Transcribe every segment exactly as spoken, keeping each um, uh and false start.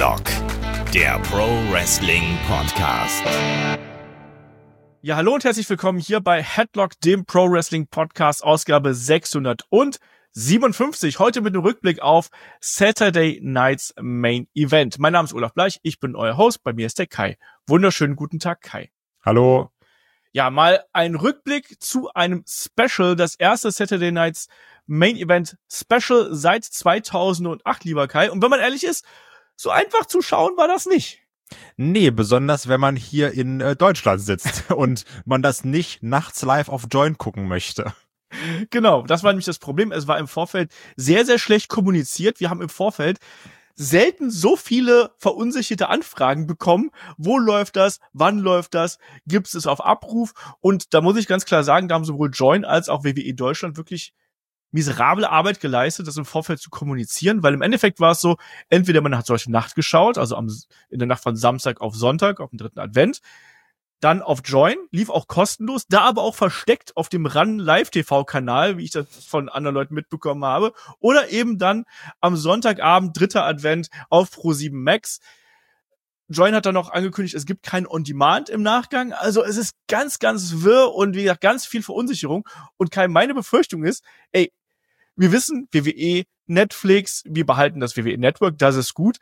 Headlock, der Pro Wrestling Podcast. Ja, hallo und herzlich willkommen hier bei Headlock, dem Pro Wrestling Podcast, Ausgabe sechshundertsiebenundfünfzig. Heute mit einem Rückblick auf Saturday Night's Main Event. Mein Name ist Olaf Bleich, ich bin euer Host, bei mir ist der Kai. Wunderschönen guten Tag, Kai. Hallo. Ja, mal ein Rückblick zu einem Special, das erste Saturday Night's Main Event Special seit zweitausendacht, lieber Kai. Und wenn man ehrlich ist, so einfach zu schauen war das nicht. Nee, besonders wenn man hier in äh, Deutschland sitzt und man das nicht nachts live auf Join gucken möchte. Genau, das war nämlich das Problem. Es war im Vorfeld sehr, sehr schlecht kommuniziert. Wir haben im Vorfeld selten so viele verunsicherte Anfragen bekommen. Wo läuft das? Wann läuft das? Gibt es es auf Abruf? Und da muss ich ganz klar sagen, da haben sowohl Join als auch W W E Deutschland wirklich miserable Arbeit geleistet, das im Vorfeld zu kommunizieren, weil im Endeffekt war es so, entweder man hat solche Nacht geschaut, also am, in der Nacht von Samstag auf Sonntag, auf den dritten Advent, dann auf Join, lief auch kostenlos, da aber auch versteckt auf dem Run Live-T V-Kanal, wie ich das von anderen Leuten mitbekommen habe, oder eben dann am Sonntagabend, dritter Advent, auf Pro sieben Max. Join hat dann noch angekündigt, es gibt kein On-Demand im Nachgang, also es ist ganz, ganz wirr und wie gesagt, ganz viel Verunsicherung. Und Kai, meine Befürchtung ist, ey, wir wissen, W W E, Netflix, wir behalten das W W E Network, das ist gut.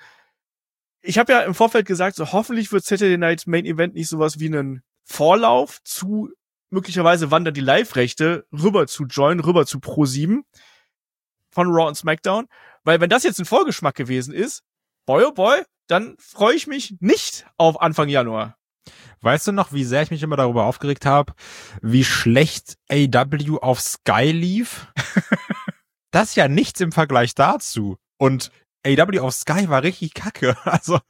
Ich habe ja im Vorfeld gesagt, so hoffentlich wird Saturday Night Main Event nicht sowas wie einen Vorlauf zu, möglicherweise wandern die Live-Rechte rüber zu Join, rüber zu Pro sieben von Raw und SmackDown. Weil wenn das jetzt ein Vorgeschmack gewesen ist, boy oh boy, dann freue ich mich nicht auf Anfang Januar. Weißt du noch, wie sehr ich mich immer darüber aufgeregt habe, wie schlecht A E W auf Sky lief? Das ist ja nichts im Vergleich dazu. Und A E W auf Sky war richtig kacke. Also,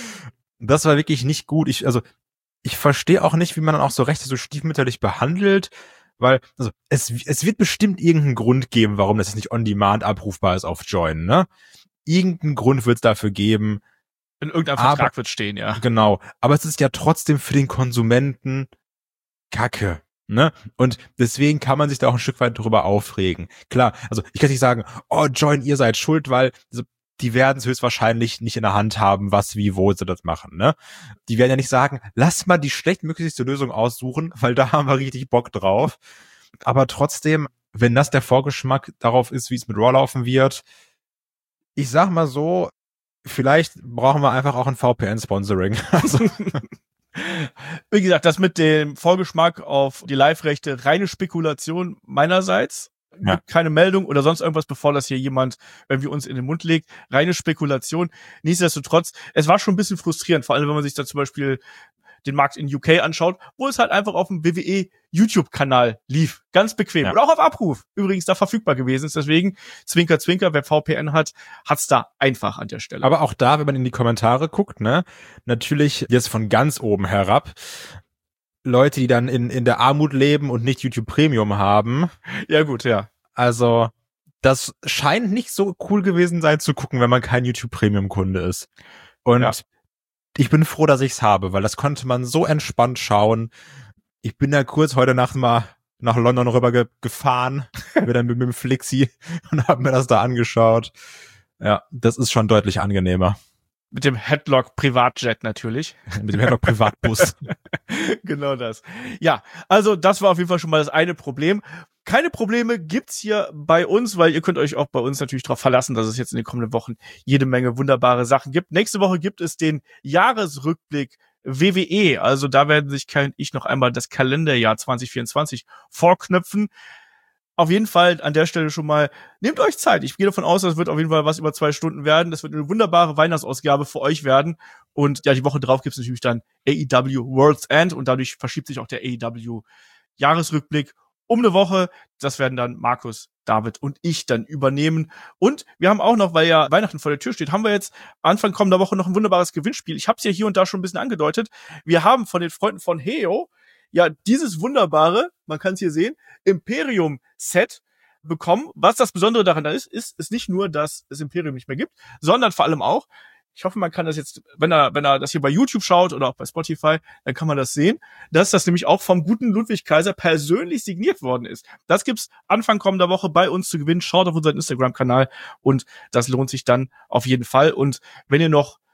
das war wirklich nicht gut. Ich, also, ich verstehe auch nicht, wie man dann auch so Rechte so stiefmütterlich behandelt, weil, also, es, es wird bestimmt irgendeinen Grund geben, warum das jetzt nicht on demand abrufbar ist auf Join, ne? Irgendeinen Grund wird es dafür geben. In irgendeinem Vertrag wird stehen, ja. Genau. Aber es ist ja trotzdem für den Konsumenten Kacke. Ne? Und deswegen kann man sich da auch ein Stück weit drüber aufregen. Klar, also ich kann nicht sagen, oh Join, ihr seid schuld, weil also, die werden es höchstwahrscheinlich nicht in der Hand haben, was, wie, wo sie das machen. Ne? Die werden ja nicht sagen, lass mal die schlechtmöglichste Lösung aussuchen, weil da haben wir richtig Bock drauf. Aber trotzdem, wenn das der Vorgeschmack darauf ist, wie es mit Raw laufen wird, ich sag mal so, vielleicht brauchen wir einfach auch ein V P N-Sponsoring. Also wie gesagt, das mit dem Vorgeschmack auf die Live-Rechte, reine Spekulation meinerseits. Ja. Gibt keine Meldung oder sonst irgendwas, bevor das hier jemand irgendwie uns in den Mund legt. Reine Spekulation. Nichtsdestotrotz, es war schon ein bisschen frustrierend, vor allem wenn man sich da zum Beispiel den Markt in U K anschaut, wo es halt einfach auf dem W W E YouTube-Kanal lief. Ganz bequem. Ja. Und auch auf Abruf übrigens da verfügbar gewesen ist. Deswegen, Zwinker, Zwinker, wer V P N hat, hat's da einfach an der Stelle. aber auch da, wenn man in die Kommentare guckt, ne, natürlich jetzt von ganz oben herab, Leute, die dann in in der Armut leben und nicht YouTube Premium haben. Ja gut, ja. Also, das scheint nicht so cool gewesen sein zu gucken, wenn man kein YouTube Premium Kunde ist. Und Ja. ich bin froh, dass ich's habe, weil das konnte man so entspannt schauen. Ich bin da kurz heute Nacht mal nach London rüber ge- gefahren, wieder mit, mit dem Flixi und habe mir das da angeschaut. Ja, das ist schon deutlich angenehmer. Mit dem Headlock Privatjet natürlich. Mit dem Headlock Privatbus. Genau das. Ja, also das war auf jeden Fall schon mal das eine Problem. Keine Probleme gibt's hier bei uns, weil ihr könnt euch auch bei uns natürlich darauf verlassen, dass es jetzt in den kommenden Wochen jede Menge wunderbare Sachen gibt. Nächste Woche gibt es den Jahresrückblick W W E. Also da werden sich Kai und ich noch einmal das Kalenderjahr zwanzig vierundzwanzig vorknöpfen. Auf jeden Fall an der Stelle schon mal, nehmt euch Zeit. Ich gehe davon aus, das wird auf jeden Fall was über zwei Stunden werden. Das wird eine wunderbare Weihnachtsausgabe für euch werden. Und ja, die Woche drauf gibt's natürlich dann A E W World's End und dadurch verschiebt sich auch der A E W Jahresrückblick um eine Woche. Das werden dann Markus, David und ich dann übernehmen. Und wir haben auch noch, weil ja Weihnachten vor der Tür steht, haben wir jetzt Anfang kommender Woche noch ein wunderbares Gewinnspiel. Ich habe es ja hier und da schon ein bisschen angedeutet. Wir haben von den Freunden von Heo ja dieses wunderbare, man kann es hier sehen, Imperium-Set bekommen. Was das Besondere daran ist, ist, ist nicht nur, dass es Imperium nicht mehr gibt, sondern vor allem auch, ich hoffe, man kann das jetzt, wenn er, wenn er das hier bei YouTube schaut oder auch bei Spotify, dann kann man das sehen, dass das nämlich auch vom guten Ludwig Kaiser persönlich signiert worden ist. Das gibt's Anfang kommender Woche bei uns zu gewinnen. Schaut auf unseren Instagram-Kanal und das lohnt sich dann auf jeden Fall. Und wenn ihr noch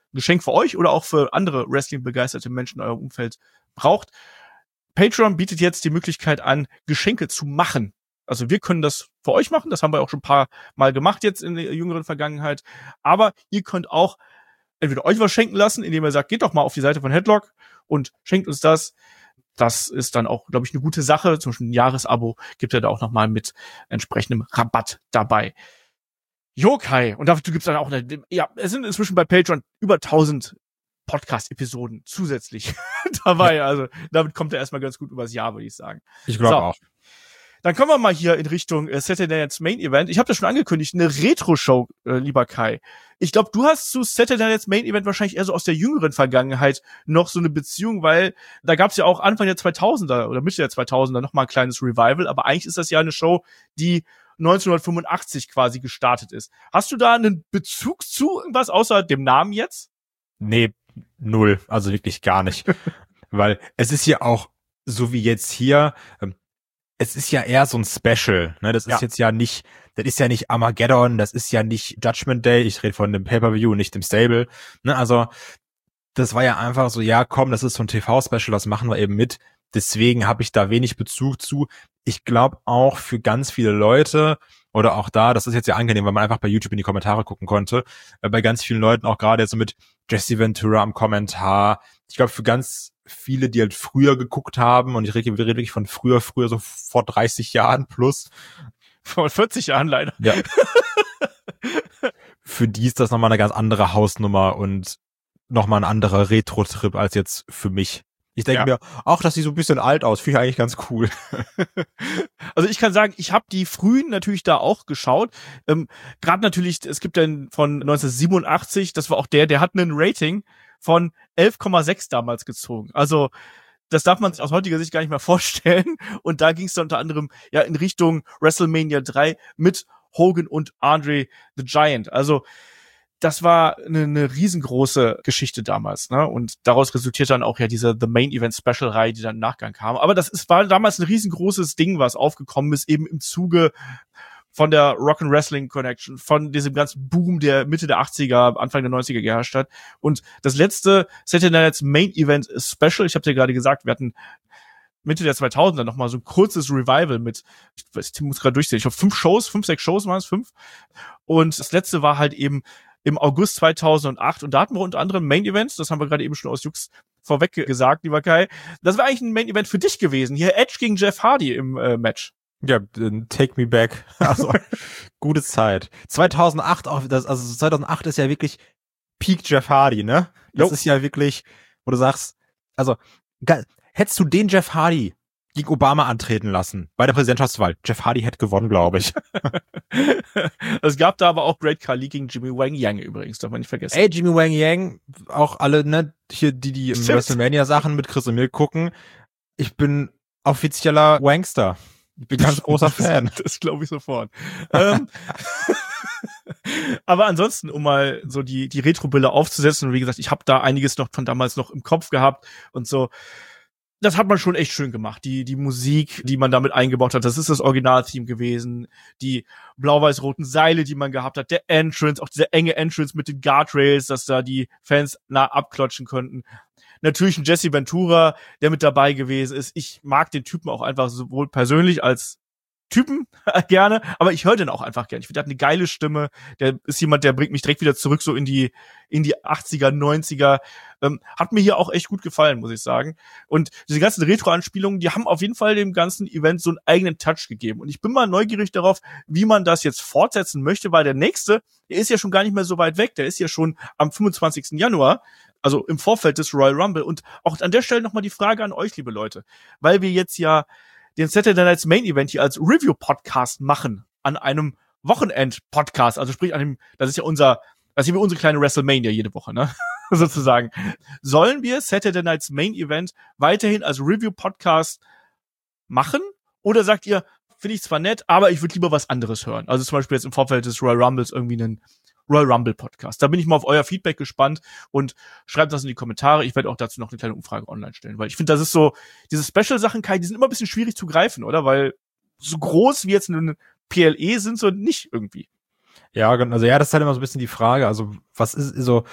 Geschenk für euch oder auch für andere Wrestling-begeisterte Menschen in eurem Umfeld braucht. Patreon bietet jetzt die Möglichkeit an, Geschenke zu machen. Also wir können das für euch machen, das haben wir auch schon ein paar Mal gemacht jetzt in der jüngeren Vergangenheit. Aber ihr könnt auch entweder euch was schenken lassen, indem ihr sagt, geht doch mal auf die Seite von Headlock und schenkt uns das. Das ist dann auch, glaube ich, eine gute Sache. Zum Beispiel ein Jahresabo gibt er da auch nochmal mit entsprechendem Rabatt dabei. Yokai, und dafür gibt's dann auch eine, ja, es sind inzwischen bei Patreon über tausend Podcast-Episoden zusätzlich dabei. Ja. Also damit kommt er erstmal ganz gut übers Jahr, würde ich sagen. Ich glaube so. auch. Dann kommen wir mal hier in Richtung äh, Saturday Night's Main Event. Ich habe das schon angekündigt, eine Retro-Show, äh, lieber Kai. Ich glaube, du hast zu Saturday Night's Main Event wahrscheinlich eher so aus der jüngeren Vergangenheit noch so eine Beziehung, weil da gab's ja auch Anfang der zweitausender oder Mitte der zweitausender noch mal ein kleines Revival, aber eigentlich ist das ja eine Show, die neunzehnhundertfünfundachtzig quasi gestartet ist. Hast du da einen Bezug zu irgendwas außer dem Namen jetzt? Nee, null. Also wirklich gar nicht. Weil es ist ja auch, so wie jetzt hier, ähm, es ist ja eher so ein Special, ne? Das ist ja. jetzt ja nicht, das ist ja nicht Armageddon, das ist ja nicht Judgment Day, ich rede von dem Pay-Per-View, nicht dem Stable, ne? Also, das war ja einfach so, ja, komm, das ist so ein T V-Special, das machen wir eben mit. Deswegen habe ich da wenig Bezug zu. Ich glaube auch für ganz viele Leute, oder auch da, das ist jetzt ja angenehm, weil man einfach bei YouTube in die Kommentare gucken konnte, äh, bei ganz vielen Leuten, auch gerade jetzt so mit Jesse Ventura am Kommentar, ich glaube für ganz viele, die halt früher geguckt haben, und ich rede wirklich von früher, früher so vor dreißig Jahren plus. Vor vierzig Jahren leider. Ja. Für die ist das nochmal eine ganz andere Hausnummer und nochmal ein anderer Retro-Trip als jetzt für mich. Ich denke ja. mir, ach, das sieht so ein bisschen alt aus, finde ich eigentlich ganz cool. Also ich kann sagen, ich habe die frühen natürlich da auch geschaut. Ähm, Gerade natürlich, es gibt dann von neunzehnhundertsiebenundachtzig, das war auch der, der hat einen Rating von elf Komma sechs damals gezogen. Also das darf man sich aus heutiger Sicht gar nicht mehr vorstellen. Und da ging es dann unter anderem ja in Richtung WrestleMania drei mit Hogan und Andre the Giant. Also das war eine, eine riesengroße Geschichte damals, ne? Und daraus resultiert dann auch ja diese The Main Event Special Reihe, die dann im Nachgang kam. Aber das ist, war damals ein riesengroßes Ding, was aufgekommen ist, eben im Zuge von der Rock and Wrestling Connection, von diesem ganzen Boom, der Mitte der achtziger, Anfang der neunziger geherrscht hat. Und das letzte Saturday Night's Main Event Special, ich habe dir gerade gesagt, wir hatten Mitte der zweitausender noch mal so ein kurzes Revival mit, ich, weiß, ich muss gerade durchsehen, ich glaube fünf Shows, fünf, sechs Shows waren es, fünf. Und das letzte war halt eben im August zweitausendacht, und da hatten wir unter anderem Main Events, das haben wir gerade eben schon aus Jux vorweg gesagt, lieber Kai. Das war eigentlich ein Main Event für dich gewesen. Hier Edge gegen Jeff Hardy im äh, Match. Ja, take me back. Also, gute Zeit. zweitausendacht, auch das, also zweitausendacht ist ja wirklich Peak Jeff Hardy, ne? Das jo. ist ja wirklich, wo du sagst, also, ge- hättest du den Jeff Hardy gegen Obama antreten lassen bei der Präsidentschaftswahl, Jeff Hardy hätte gewonnen, glaube ich. Es gab da aber auch Great Khali gegen Jimmy Wang Yang übrigens, darf man nicht vergessen. Ey, Jimmy Wang Yang, auch alle, ne, hier, die, die im WrestleMania-Sachen mit Chris und Milk gucken. Ich bin offizieller Wangster. Ich bin ganz großer Fan. Das, das glaube ich sofort. ähm, aber ansonsten, um mal so die, die Retro-Bilder aufzusetzen, und wie gesagt, ich habe da einiges noch von damals noch im Kopf gehabt und so. Das hat man schon echt schön gemacht. Die, die Musik, die man damit eingebaut hat, das ist das Originaltheme gewesen. Die blau-weiß-roten Seile, die man gehabt hat. Der Entrance, auch dieser enge Entrance mit den Guardrails, dass da die Fans nah abklotschen konnten. Natürlich ein Jesse Ventura, der mit dabei gewesen ist. Ich mag den Typen auch einfach sowohl persönlich als Typen gerne, aber ich höre den auch einfach gerne. Ich finde, der hat eine geile Stimme. Der ist jemand, der bringt mich direkt wieder zurück so in die in die achtziger, neunziger. Ähm, hat mir hier auch echt gut gefallen, muss ich sagen. Und diese ganzen Retro-Anspielungen, die haben auf jeden Fall dem ganzen Event so einen eigenen Touch gegeben. Und ich bin mal neugierig darauf, wie man das jetzt fortsetzen möchte, weil der nächste, der ist ja schon gar nicht mehr so weit weg. Der ist ja schon am fünfundzwanzigsten Januar, also im Vorfeld des Royal Rumble. Und auch an der Stelle nochmal die Frage an euch, liebe Leute, weil wir jetzt ja den Saturday Night's Main Event hier als Review-Podcast machen, an einem Wochenend-Podcast, also sprich an dem, das ist ja unser, das ist ja unsere kleine WrestleMania jede Woche, ne, sozusagen. Sollen wir Saturday Night's Main Event weiterhin als Review-Podcast machen? Oder sagt ihr, finde ich zwar nett, aber ich würde lieber was anderes hören? Also zum Beispiel jetzt im Vorfeld des Royal Rumbles irgendwie einen Royal Rumble Podcast. Da bin ich mal auf euer Feedback gespannt, und schreibt das in die Kommentare. Ich werde auch dazu noch eine kleine Umfrage online stellen, weil ich finde, das ist so, diese Special-Sachen, Kai, die sind immer ein bisschen schwierig zu greifen, oder? Weil so groß wie jetzt ein P L E sind so nicht irgendwie. Ja, also ja, das ist halt immer so ein bisschen die Frage, also was ist so,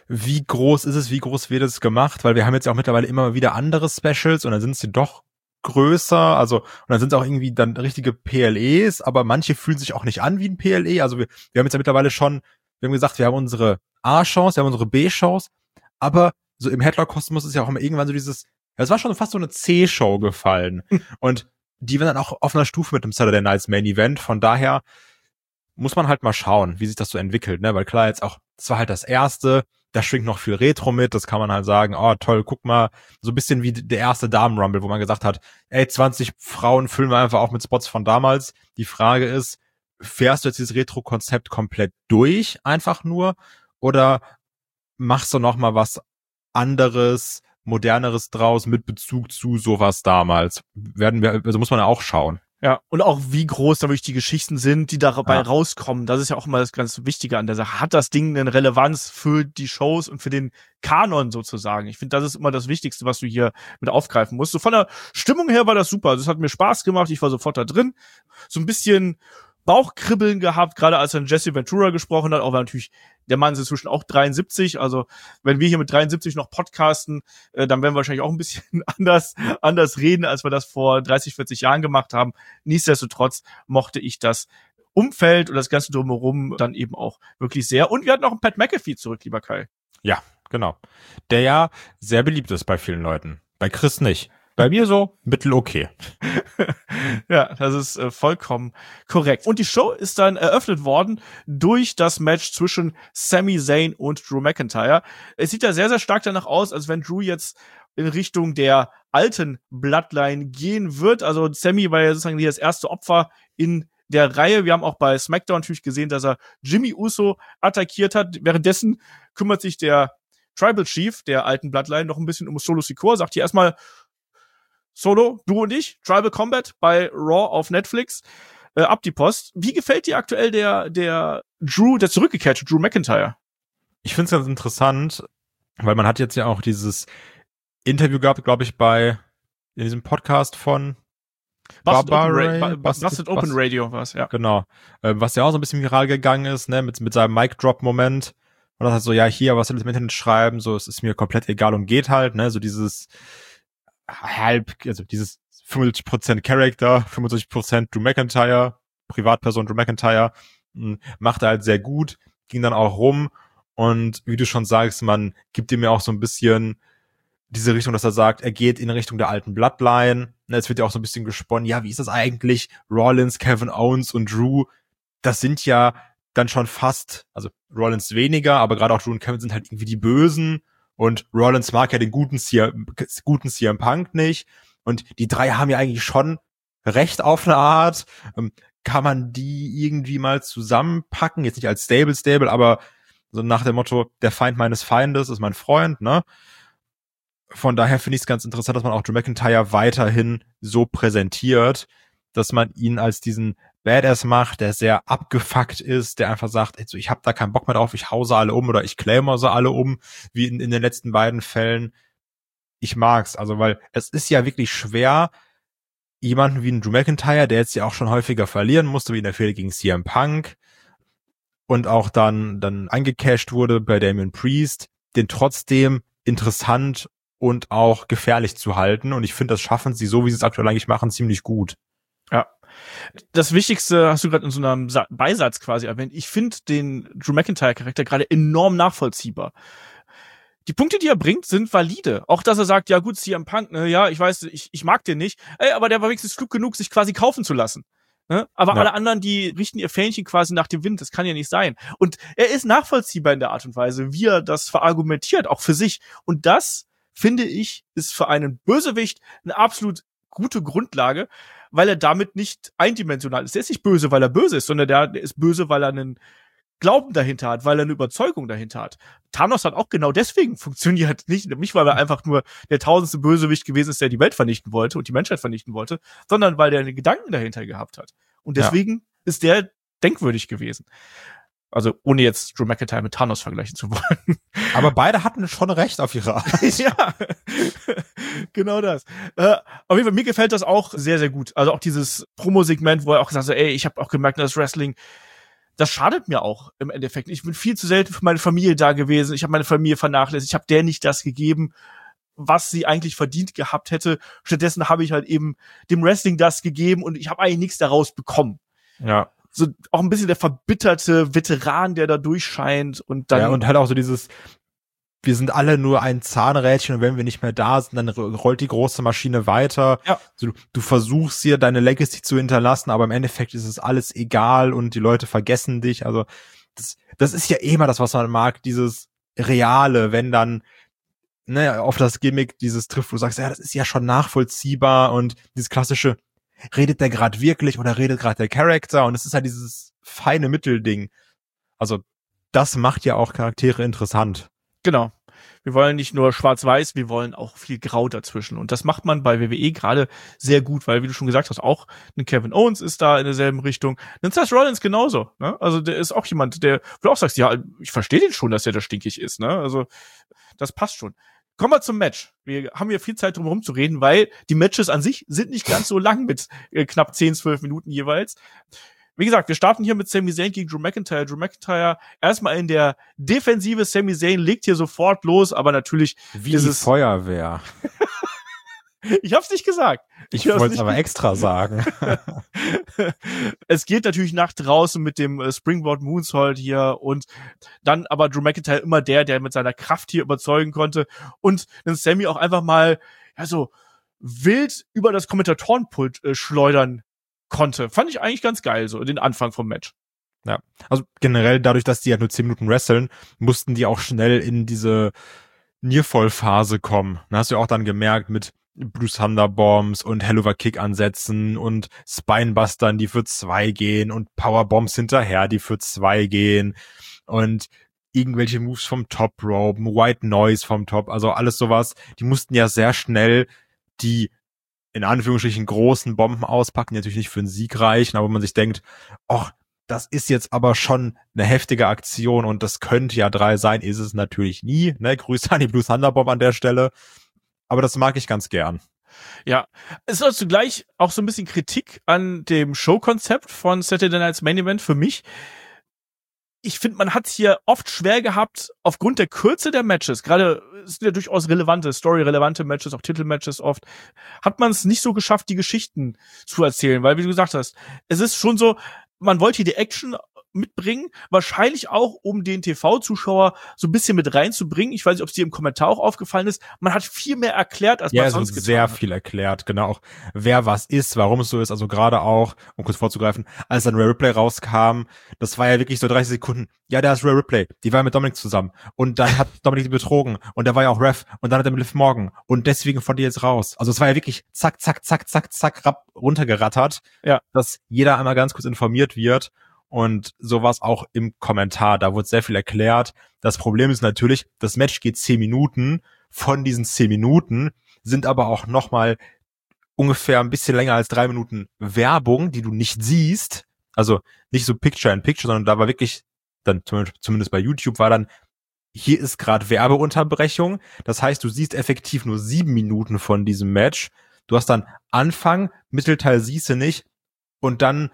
wie groß ist es, wie groß wird es gemacht, weil wir haben jetzt ja auch mittlerweile immer wieder andere Specials und dann sind sie doch größer, also und dann sind es auch irgendwie dann richtige P L Es, aber manche fühlen sich auch nicht an wie ein P L E, also wir, wir haben jetzt ja mittlerweile schon, wir haben gesagt, wir haben unsere A-Chance, wir haben unsere B-Chance, aber so im Headlock-Kosmos ist ja auch immer irgendwann so dieses, das war schon fast so eine C-Show gefallen und die waren dann auch auf einer Stufe mit dem Saturday Night's Main Event, von daher muss man halt mal schauen, wie sich das so entwickelt, ne, weil klar jetzt auch, das war halt das erste, da schwingt noch viel Retro mit, das kann man halt sagen, oh toll, guck mal, so ein bisschen wie der erste Damen-Rumble, wo man gesagt hat, ey, zwanzig Frauen füllen wir einfach auch mit Spots von damals. Die Frage ist, fährst du jetzt dieses Retro-Konzept komplett durch, einfach nur, oder machst du noch mal was anderes, moderneres draus mit Bezug zu sowas damals? Werden wir, also muss man ja auch schauen. Ja, und auch wie groß da wirklich die Geschichten sind, die dabei Ja. rauskommen. Das ist ja auch immer das ganz Wichtige an der Sache. Hat das Ding eine Relevanz für die Shows und für den Kanon sozusagen? Ich finde, das ist immer das Wichtigste, was du hier mit aufgreifen musst. So von der Stimmung her war das super. Also es hat mir Spaß gemacht. Ich war sofort da drin. So ein bisschen Bauchkribbeln gehabt, gerade als dann Jesse Ventura gesprochen hat, auch weil natürlich der Mann ist inzwischen auch dreiundsiebzig, also wenn wir hier mit dreiundsiebzig noch podcasten, äh, dann werden wir wahrscheinlich auch ein bisschen anders anders reden, als wir das vor dreißig, vierzig Jahren gemacht haben. Nichtsdestotrotz mochte ich das Umfeld und das Ganze drumherum dann eben auch wirklich sehr. Und wir hatten auch einen Pat McAfee zurück, lieber Kai. Ja, genau. Der ja sehr beliebt ist bei vielen Leuten. Bei Chris nicht. Bei mir so mittel okay. Ja, das ist äh, vollkommen korrekt. Und die Show ist dann eröffnet worden durch das Match zwischen Sami Zayn und Drew McIntyre. Es sieht ja sehr, sehr stark danach aus, als wenn Drew jetzt in Richtung der alten Bloodline gehen wird. Also Sami war ja sozusagen das erste Opfer in der Reihe. Wir haben auch bei SmackDown natürlich gesehen, dass er Jimmy Uso attackiert hat. Währenddessen kümmert sich der Tribal Chief der alten Bloodline noch ein bisschen um Solo Sikoa, sagt hier erstmal, Solo, du und ich, Tribal Combat bei Raw auf Netflix, äh, ab die Post. Wie gefällt dir aktuell der der Drew, der zurückgekehrte Drew McIntyre? Ich finde es ganz interessant, weil man hat jetzt ja auch dieses Interview gehabt, glaube ich, bei in diesem Podcast von Busted Open, Ray, Ra- Busted Busted- Open Bust- Radio was, ja. Genau. Äh, was ja auch so ein bisschen viral gegangen ist, ne, mit, mit seinem Mic-Drop-Moment. Und das hat so, ja, hier, was soll ich im Internet schreiben? So, es ist mir komplett egal und geht halt, ne, so dieses halb, also dieses fünfundsiebzig Prozent Character, fünfundsiebzig Prozent Drew McIntyre, Privatperson Drew McIntyre, mh, macht er halt sehr gut, ging dann auch rum und wie du schon sagst, man gibt ihm ja auch so ein bisschen diese Richtung, dass er sagt, er geht in Richtung der alten Bloodline. Es wird ja auch so ein bisschen gesponnen, ja, wie ist das eigentlich? Rollins, Kevin Owens und Drew, das sind ja dann schon fast, also Rollins weniger, aber gerade auch Drew und Kevin sind halt irgendwie die Bösen. Und Rollins mag ja den guten C M, guten C M Punk nicht. Und die drei haben ja eigentlich schon recht auf eine Art. Ähm, kann man die irgendwie mal zusammenpacken? Jetzt nicht als Stable, Stable, aber so nach dem Motto, der Feind meines Feindes ist mein Freund, ne? Von daher finde ich es ganz interessant, dass man auch Drew McIntyre weiterhin so präsentiert, dass man ihn als diesen Badass macht, der sehr abgefuckt ist, der einfach sagt, ey, so, ich hab da keinen Bock mehr drauf, ich hause alle um oder ich claimer sie alle um, wie in, in den letzten beiden Fällen. Ich mag's, also weil es ist ja wirklich schwer, jemanden wie einen Drew McIntyre, der jetzt ja auch schon häufiger verlieren musste, wie in der Fehde gegen C M Punk und auch dann dann eingecasht wurde bei Damian Priest, den trotzdem interessant und auch gefährlich zu halten. Und ich finde, das schaffen sie, so wie sie es aktuell eigentlich machen, ziemlich gut. Ja. Das Wichtigste hast du gerade in so einem Sa- Beisatz quasi erwähnt. Ich finde den Drew McIntyre-Charakter gerade enorm nachvollziehbar. Die Punkte, die er bringt, sind valide. Auch, dass er sagt, ja gut, C M Punk, ne, ja, ich weiß, ich, ich mag den nicht. Ey, aber der war wenigstens klug genug, sich quasi kaufen zu lassen. Ne? Aber Ja. alle anderen, die richten ihr Fähnchen quasi nach dem Wind. Das kann ja nicht sein. Und er ist nachvollziehbar in der Art und Weise, wie er das verargumentiert, auch für sich. Und das, finde ich, ist für einen Bösewicht eine absolut gute Grundlage, weil er damit nicht eindimensional ist. Er ist nicht böse, weil er böse ist, sondern der, der ist böse, weil er einen Glauben dahinter hat, weil er eine Überzeugung dahinter hat. Thanos hat auch genau deswegen funktioniert. Nicht, nicht weil er einfach nur der tausendste Bösewicht gewesen ist, der die Welt vernichten wollte und die Menschheit vernichten wollte, sondern weil der einen Gedanken dahinter gehabt hat. Und deswegen ja. ist der denkwürdig gewesen. Also ohne jetzt Drew McIntyre mit Thanos vergleichen zu wollen. Aber beide hatten schon recht auf ihre Art. Ja, genau das. Äh, auf jeden Fall, mir gefällt das auch sehr, sehr gut. Also auch dieses Promo-Segment, wo er auch gesagt hat, ey, ich habe auch gemerkt, dass Wrestling, das schadet mir auch im Endeffekt. Ich bin viel zu selten für meine Familie da gewesen. Ich habe meine Familie vernachlässigt. Ich habe der nicht das gegeben, was sie eigentlich verdient gehabt hätte. Stattdessen habe ich halt eben dem Wrestling das gegeben und ich habe eigentlich nichts daraus bekommen. Ja. So auch ein bisschen der verbitterte Veteran, der da durchscheint und dann. Ja, und halt auch so dieses, wir sind alle nur ein Zahnrädchen und wenn wir nicht mehr da sind, dann rollt die große Maschine weiter. Ja. Also du, du versuchst hier deine Legacy zu hinterlassen, aber im Endeffekt ist es alles egal und die Leute vergessen dich. Also das, das ist ja eh immer das, was man mag, dieses Reale, wenn dann ne, auf das Gimmick dieses trifft, wo du sagst, ja, das ist ja schon nachvollziehbar und dieses klassische, redet der gerade wirklich oder redet gerade der Charakter und es ist halt dieses feine Mittelding. Also das macht ja auch Charaktere interessant. Genau. Wir wollen nicht nur schwarz-weiß, wir wollen auch viel Grau dazwischen. Und das macht man bei W W E gerade sehr gut, weil, wie du schon gesagt hast, auch ein Kevin Owens ist da in derselben Richtung. Ein Seth Rollins genauso. Ne? Also der ist auch jemand, der, wo du auch sagst, ja, ich verstehe den schon, dass der da stinkig ist. Ne? Also das passt schon. Kommen wir zum Match. Wir haben hier viel Zeit drum herum zu reden, weil die Matches an sich sind nicht ganz so lang mit äh, knapp zehn, zwölf Minuten jeweils. Wie gesagt, wir starten hier mit Sami Zayn gegen Drew McIntyre. Drew McIntyre erstmal in der Defensive. Sami Zayn legt hier sofort los, aber natürlich wie ist die es Feuerwehr. Ich hab's nicht gesagt. Ich, ich wollte es aber extra sagen. Es geht natürlich nach draußen mit dem äh, Springboard Moonsault hier und dann aber Drew McIntyre immer der, der mit seiner Kraft hier überzeugen konnte und dann Sami auch einfach mal ja so wild über das Kommentatorenpult äh, schleudern konnte. Fand ich eigentlich ganz geil, so den Anfang vom Match. Ja, also generell dadurch, dass die ja nur zehn Minuten wresteln, mussten die auch schnell in diese Nearfall-Phase kommen. Da hast du ja auch dann gemerkt mit Blue Thunder Bombs und Helluva Kick ansetzen und Spinebustern, die für zwei gehen und Powerbombs hinterher, die für zwei gehen und irgendwelche Moves vom Top Rope, White Noise vom Top, also alles sowas. Die mussten ja sehr schnell die in Anführungsstrichen großen Bomben auspacken, die natürlich nicht für einen Sieg reichen, aber man sich denkt, ach, das ist jetzt aber schon eine heftige Aktion und das könnte ja drei sein, ist es natürlich nie, ne, Grüße an die Blue Thunder Bomb an der Stelle, aber das mag ich ganz gern. Ja, es ist zugleich auch so ein bisschen Kritik an dem Showkonzept von Saturday Night's Main Event für mich. Ich finde, man hat es hier oft schwer gehabt, aufgrund der Kürze der Matches, gerade es sind ja durchaus relevante, story-relevante Matches, auch Titelmatches oft, hat man es nicht so geschafft, die Geschichten zu erzählen, weil, wie du gesagt hast, es ist schon so, man wollte hier die Action mitbringen, wahrscheinlich auch, um den T V-Zuschauer so ein bisschen mit reinzubringen. Ich weiß nicht, ob es dir im Kommentar auch aufgefallen ist. Man hat viel mehr erklärt, als ja, man sonst getan hat. Ja, sehr viel erklärt, genau. Auch wer was ist, warum es so ist. Also gerade auch, um kurz vorzugreifen, als dann Rhea Ripley rauskam, das war ja wirklich so dreißig Sekunden. Ja, da ist Rhea Ripley. Die war mit Dominik zusammen. Und dann hat Dominik die betrogen. Und der war ja auch Ref. Und dann hat er mit Liv Morgan. Und deswegen von die jetzt raus. Also es war ja wirklich zack, zack, zack, zack, zack, rapp, runtergerattert. Ja. Dass jeder einmal ganz kurz informiert wird. Und so war es auch im Kommentar. Da wurde sehr viel erklärt. Das Problem ist natürlich, das Match geht zehn Minuten. Von diesen zehn Minuten sind aber auch nochmal ungefähr ein bisschen länger als drei Minuten Werbung, die du nicht siehst. Also nicht so Picture in Picture, sondern da war wirklich, dann zumindest bei YouTube war dann, hier ist gerade Werbeunterbrechung. Das heißt, du siehst effektiv nur sieben Minuten von diesem Match. Du hast dann Anfang, Mittelteil siehst du nicht. Und dann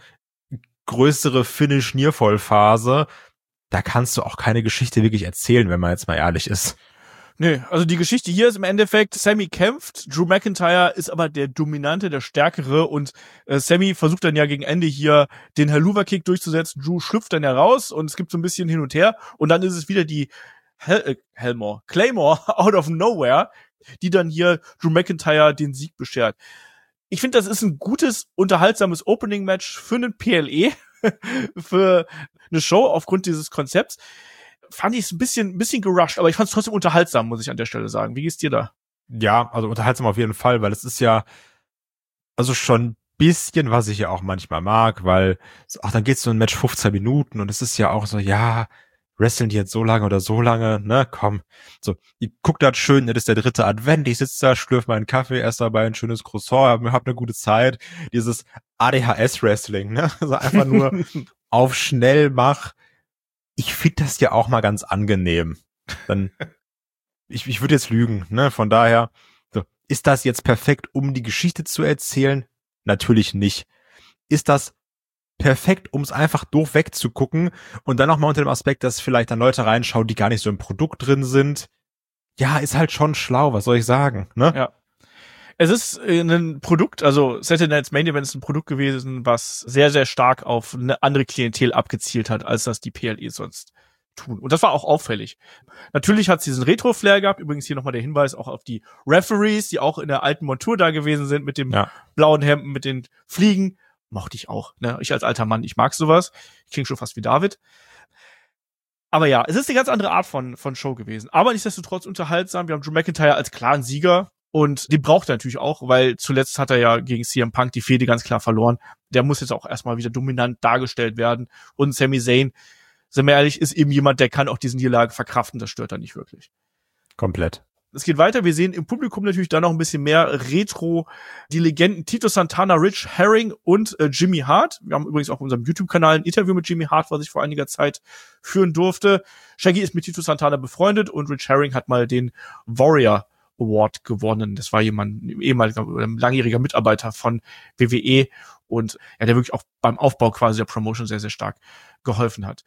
größere Finish-Nearfall-Phase, da kannst du auch keine Geschichte wirklich erzählen, wenn man jetzt mal ehrlich ist. Nee, also die Geschichte hier ist im Endeffekt, Sami kämpft, Drew McIntyre ist aber der Dominante, der Stärkere und äh, Sami versucht dann ja gegen Ende hier den Helluva-Kick durchzusetzen, Drew schlüpft dann heraus und es gibt so ein bisschen hin und her und dann ist es wieder die Hel äh, Helmore, Claymore out of nowhere, die dann hier Drew McIntyre den Sieg beschert. Ich finde, das ist ein gutes, unterhaltsames Opening-Match für einen P L E, für eine Show aufgrund dieses Konzepts. Fand ich es ein bisschen, ein bisschen gerusht, aber ich fand es trotzdem unterhaltsam, muss ich an der Stelle sagen. Wie geht's dir da? Ja, also unterhaltsam auf jeden Fall, weil es ist ja also schon ein bisschen, was ich ja auch manchmal mag, weil ach, dann geht's so ein Match fünfzehn Minuten und es ist ja auch so, ja, wresteln die jetzt so lange oder so lange, ne, komm. So, ich guck da schön, das ist der dritte Advent, ich sitze da, schlürf meinen Kaffee, esse dabei ein schönes Croissant, hab, hab eine gute Zeit. Dieses A D H S-Wrestling, ne, also einfach nur auf schnell mach. Ich finde das ja auch mal ganz angenehm. Dann, ich, ich würde jetzt lügen, ne, von daher, so, ist das jetzt perfekt, um die Geschichte zu erzählen? Natürlich nicht. Ist das perfekt, um es einfach doof wegzugucken und dann nochmal unter dem Aspekt, dass vielleicht dann Leute reinschauen, die gar nicht so im Produkt drin sind. Ja, ist halt schon schlau, was soll ich sagen, ne? Ja. Es ist ein Produkt, also Saturday Night's Main Event ist ein Produkt gewesen, was sehr, sehr stark auf eine andere Klientel abgezielt hat, als das die P L E sonst tun. Und das war auch auffällig. Natürlich hat es diesen Retro-Flair gehabt. Übrigens hier nochmal der Hinweis auch auf die Referees, die auch in der alten Montur da gewesen sind, mit dem Ja. blauen Hemden, mit den Fliegen. Mochte ich auch, ne? Ich als alter Mann, ich mag sowas. Ich klinge schon fast wie David. Aber ja, es ist eine ganz andere Art von, von Show gewesen. Aber nichtsdestotrotz unterhaltsam. Wir haben Drew McIntyre als klaren Sieger. Und den braucht er natürlich auch, weil zuletzt hat er ja gegen C M Punk die Fehde ganz klar verloren. Der muss jetzt auch erstmal wieder dominant dargestellt werden. Und Sami Zayn, sind wir ehrlich, ist eben jemand, der kann auch diesen Niederlagen verkraften. Das stört er nicht wirklich. Komplett. Es geht weiter. Wir sehen im Publikum natürlich dann noch ein bisschen mehr Retro. Die Legenden Tito Santana, Rich Herring und äh, Jimmy Hart. Wir haben übrigens auch auf unserem YouTube-Kanal ein Interview mit Jimmy Hart, was ich vor einiger Zeit führen durfte. Shaggy ist mit Tito Santana befreundet und Rich Herring hat mal den Warrior Award gewonnen. Das war jemand, ein ehemaliger, ein langjähriger Mitarbeiter von W W E und ja, der wirklich auch beim Aufbau quasi der Promotion sehr, sehr stark geholfen hat.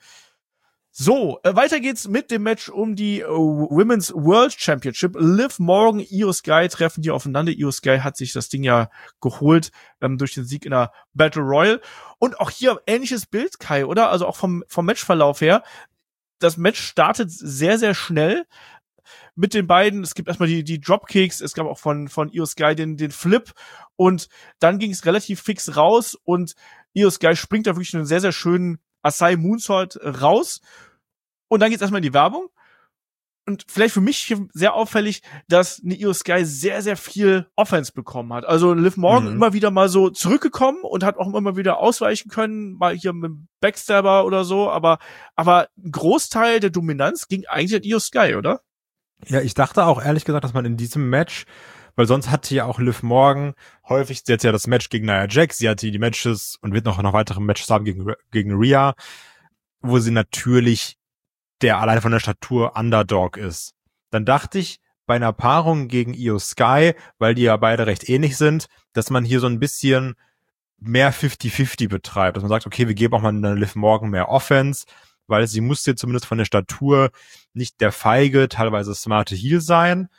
So, äh, weiter geht's mit dem Match um die äh, Women's World Championship. Liv Morgan, Io Sky treffen hier aufeinander. Io Sky hat sich das Ding ja geholt ähm, durch den Sieg in der Battle Royal. Und auch hier ähnliches Bild, Kai, oder? Also auch vom, vom Matchverlauf her. Das Match startet sehr, sehr schnell mit den beiden. Es gibt erstmal die, die Dropkicks, es gab auch von, von Io Sky den, den Flip und dann ging es relativ fix raus und Io Sky springt da wirklich einen sehr, sehr schönen Asai Moonsault raus und dann geht's erstmal in die Werbung und vielleicht für mich sehr auffällig, dass eine Io Sky sehr, sehr viel Offense bekommen hat. Also Liv Morgan mhm. immer wieder mal so zurückgekommen und hat auch immer wieder ausweichen können, mal hier mit dem Backstabber oder so, aber, aber ein Großteil der Dominanz ging eigentlich an Io Sky, oder? Ja, ich dachte auch ehrlich gesagt, dass man in diesem Match, weil sonst hatte ja auch Liv Morgan häufig, sie hatte ja das Match gegen Nia Jax, sie hatte die Matches und wird noch, noch weitere Matches haben gegen, gegen Rhea, wo sie natürlich der allein von der Statur Underdog ist. Dann dachte ich, bei einer Paarung gegen Io Sky, weil die ja beide recht ähnlich sind, dass man hier so ein bisschen mehr fifty fifty betreibt, dass man sagt, okay, wir geben auch mal einer Liv Morgan mehr Offense, weil sie musste zumindest von der Statur nicht der feige, teilweise smarte Heel sein.